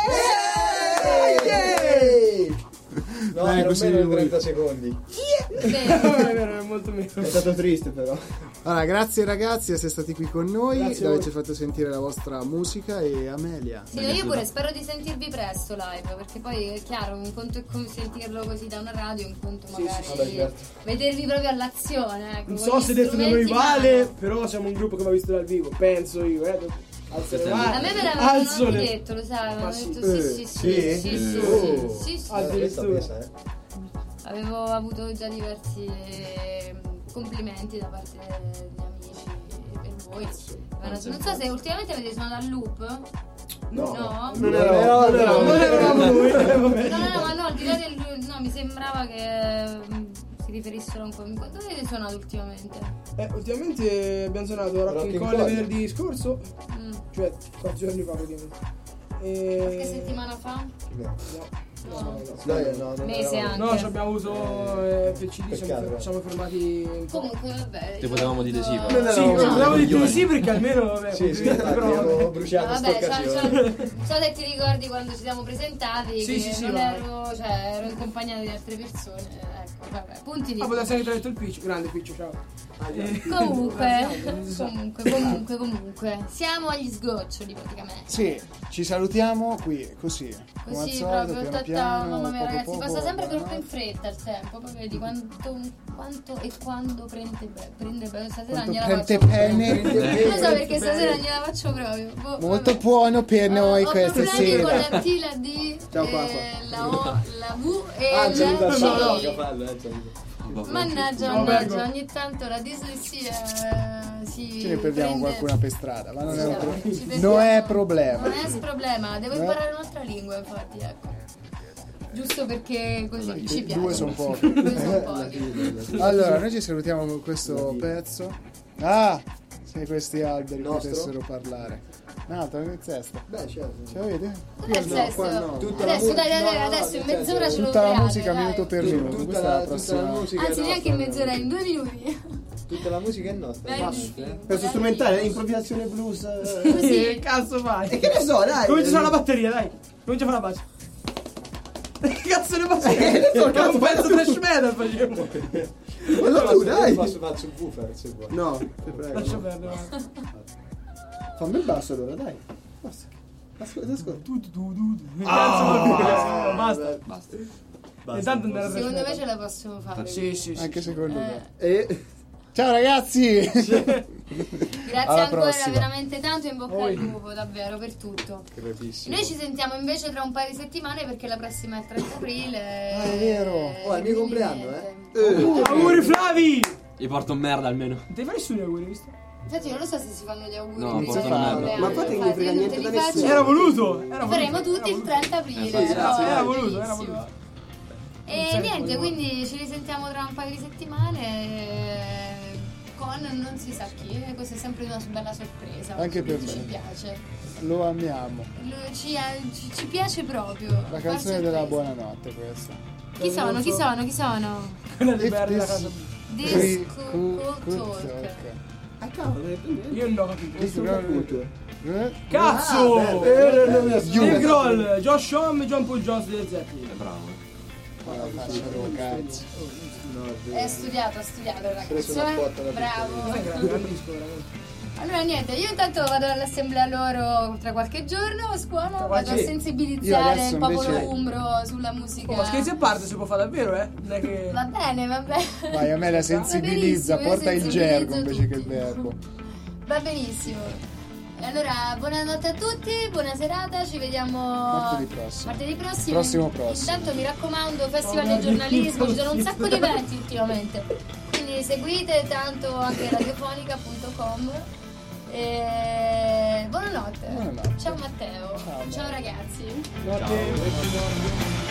Speaker 6: No,
Speaker 4: Dai,
Speaker 6: non
Speaker 4: così
Speaker 6: meno di
Speaker 4: lui.
Speaker 6: 30 secondi.
Speaker 5: È vero, è molto meno.
Speaker 8: È stato triste però.
Speaker 4: Allora, grazie ragazzi di essere stati qui con noi,
Speaker 5: Grazie
Speaker 4: di
Speaker 5: a voi.
Speaker 4: averci fatto sentire la vostra musica e Amelia.
Speaker 3: Sì, no, io pure spero di sentirvi presto live, perché poi è chiaro, un conto è sentirlo così da una radio, un conto magari
Speaker 6: vabbè, certo.
Speaker 3: vedervi proprio all'azione. Ecco,
Speaker 5: Non
Speaker 3: con
Speaker 5: so
Speaker 3: gli
Speaker 5: se detto da noi
Speaker 3: strumenti in
Speaker 5: vale,
Speaker 3: mano.
Speaker 5: però siamo un gruppo che va visto dal vivo, penso io, Alzo le mani.
Speaker 3: A me me l'avevano
Speaker 5: Alzo
Speaker 3: anche
Speaker 5: le-
Speaker 3: detto, lo sai,
Speaker 5: Ma
Speaker 3: avevano
Speaker 5: sì.
Speaker 3: detto sì.
Speaker 5: Addirittura.
Speaker 6: Pesa,
Speaker 3: Avevo avuto già diversi complimenti da parte degli amici per voi. Non so se ultimamente avete suonato al loop.
Speaker 5: No.
Speaker 8: Non eravamo noi.
Speaker 5: Vabbè.
Speaker 3: No, ma no, al di là del no, mi sembrava che si riferissero un po'. Dove avete suonato ultimamente?
Speaker 5: Ultimamente abbiamo suonato Rock in Colle venerdì scorso,
Speaker 3: Mm.
Speaker 5: cioè 4 giorni fa praticamente.
Speaker 3: Qualche settimana fa?
Speaker 6: No,
Speaker 3: mese anche.
Speaker 5: No, ci abbiamo avuto PCD, siamo fermati.
Speaker 3: Comunque vabbè.
Speaker 7: Ti potevamo dire sì,
Speaker 5: Sì, potevamo dire sì perché almeno vabbè,
Speaker 6: abbiamo bruciato
Speaker 3: vabbè, so se ti ricordi quando ci siamo presentati
Speaker 5: sì,
Speaker 3: non ero, ero in compagnia di altre persone. Ecco, vabbè. Punti di.
Speaker 5: poteva essere detto il Piccio, grande Piccio, ciao.
Speaker 3: Comunque, siamo agli sgoccioli praticamente.
Speaker 4: Sì, ci salutiamo qui, così. Come al solito,
Speaker 3: proprio
Speaker 4: piano,
Speaker 3: mamma mia, ragazzi,
Speaker 4: poco,
Speaker 3: passa sempre
Speaker 4: no?
Speaker 3: troppo in fretta il tempo. Poi vedi quanto e quando prende stasera
Speaker 4: Quanto
Speaker 3: gliela
Speaker 4: prende
Speaker 3: faccio
Speaker 4: bene.
Speaker 3: proprio. Lo so perché stasera gliela faccio proprio.
Speaker 4: Molto buono per noi questa
Speaker 3: Ho problemi con
Speaker 4: sera.
Speaker 3: la T, la D, la O, la V e la C. Mannaggia, ogni tanto la dislessia
Speaker 4: Ci ne perdiamo qualcuna per strada, ma non è un problema.
Speaker 3: Non
Speaker 4: è problema.
Speaker 3: Non è un problema, devo imparare un'altra lingua, infatti, ecco. Giusto perché così ci piace.
Speaker 4: Due sono pochi. Allora, noi ci salutiamo con questo pezzo. Se questi alberi potessero parlare. Un altro che zesta.
Speaker 6: Beh, certo.
Speaker 4: Ce l'avete?
Speaker 3: Adesso in mezz'ora ce lo
Speaker 4: Tutta la
Speaker 3: create,
Speaker 4: musica
Speaker 3: dai.
Speaker 4: minuto per minuto. Questa è la prossima.
Speaker 3: Anzi, neanche in mezz'ora, in 2 minuti.
Speaker 6: Tutta la musica è nostra.
Speaker 8: Pezzo strumentale, improvvisazione blues.
Speaker 3: Così.
Speaker 5: Che cazzo fai?
Speaker 8: E che ne so, dai.
Speaker 5: Comincia a fare la batteria, dai. Comincia a fare la base. Che cazzo ne faccio? Un pezzo trash metal facevo.
Speaker 8: Allora tu, dai.
Speaker 6: Faccio un buffer se vuoi.
Speaker 8: No, ti prego.
Speaker 5: Lascia perdere.
Speaker 8: Fammi il basso allora, dai. Basta. Ascolta.
Speaker 5: Basta. Intanto andare a
Speaker 3: Secondo me ce la possiamo fare.
Speaker 5: Sì.
Speaker 4: Anche secondo me. Ciao ragazzi!
Speaker 3: Grazie
Speaker 4: Alla
Speaker 3: ancora
Speaker 4: prossima.
Speaker 3: veramente tanto, in bocca al lupo davvero per tutto.
Speaker 6: Gravissimo.
Speaker 3: Noi ci sentiamo invece tra un paio di settimane perché la prossima è il 30 aprile.
Speaker 4: È vero.
Speaker 6: È il mio compleanno,
Speaker 5: Auguri Flavi!
Speaker 7: Gli porto merda almeno.
Speaker 5: Devi fare nessuno gli auguri, visto?
Speaker 3: Infatti non lo so se si fanno gli auguri.
Speaker 7: No,
Speaker 3: per il
Speaker 7: portano
Speaker 3: compleanno.
Speaker 8: Ma infatti non mi frega
Speaker 3: Infatti,
Speaker 8: niente
Speaker 3: io
Speaker 8: da
Speaker 3: te li faccio.
Speaker 8: nessuno.
Speaker 5: Era voluto!
Speaker 3: Faremo tutti il 30 aprile.
Speaker 5: Era
Speaker 3: no?
Speaker 5: voluto.
Speaker 3: Bellissimo. E niente, quindi ci risentiamo tra un paio di settimane con non si sa chi, questa è sempre una bella sorpresa.
Speaker 4: Anche per
Speaker 3: ci
Speaker 4: me.
Speaker 3: piace.
Speaker 4: Lo amiamo.
Speaker 3: Ci piace proprio.
Speaker 4: La canzone della buonanotte questa.
Speaker 3: Chi sono?
Speaker 5: Quella di Berry la casa.
Speaker 3: Disco Talk.
Speaker 8: Ah cavolo,
Speaker 5: Io non ho capito.
Speaker 4: Eh?
Speaker 5: Cazzo! Dave Grohl, Josh Homme e John Paul Jones delle Zeppelin.
Speaker 7: Bravo.
Speaker 4: Faccio cazzo.
Speaker 3: È studiato ragazzo. Bravo.
Speaker 5: Grandissimo, veramente.
Speaker 3: Allora niente, io intanto vado all'assemblea loro tra qualche giorno a scuola, vado a
Speaker 4: Io
Speaker 3: sensibilizzare
Speaker 4: adesso
Speaker 3: il popolo
Speaker 4: invece-
Speaker 3: umbro sulla musica.
Speaker 5: Ma scherzi a parte, si può fare davvero, Non è che...
Speaker 3: Va bene.
Speaker 4: Vai, a me la sensibilizza,
Speaker 3: benissimo, io
Speaker 4: porta il
Speaker 3: sensibilizzo
Speaker 4: gergo invece che il
Speaker 3: tutti.
Speaker 4: verbo.
Speaker 3: Va benissimo. E allora, buonanotte a tutti, buona serata, ci vediamo martedì prossimo.
Speaker 4: Prossimo.
Speaker 3: Intanto mi raccomando, festival di giornalismo, ci sono un sacco di eventi ultimamente. Quindi seguite tanto anche radiofonica.com. E buonanotte. Ciao Matteo. Ciao ragazzi.
Speaker 5: Notte.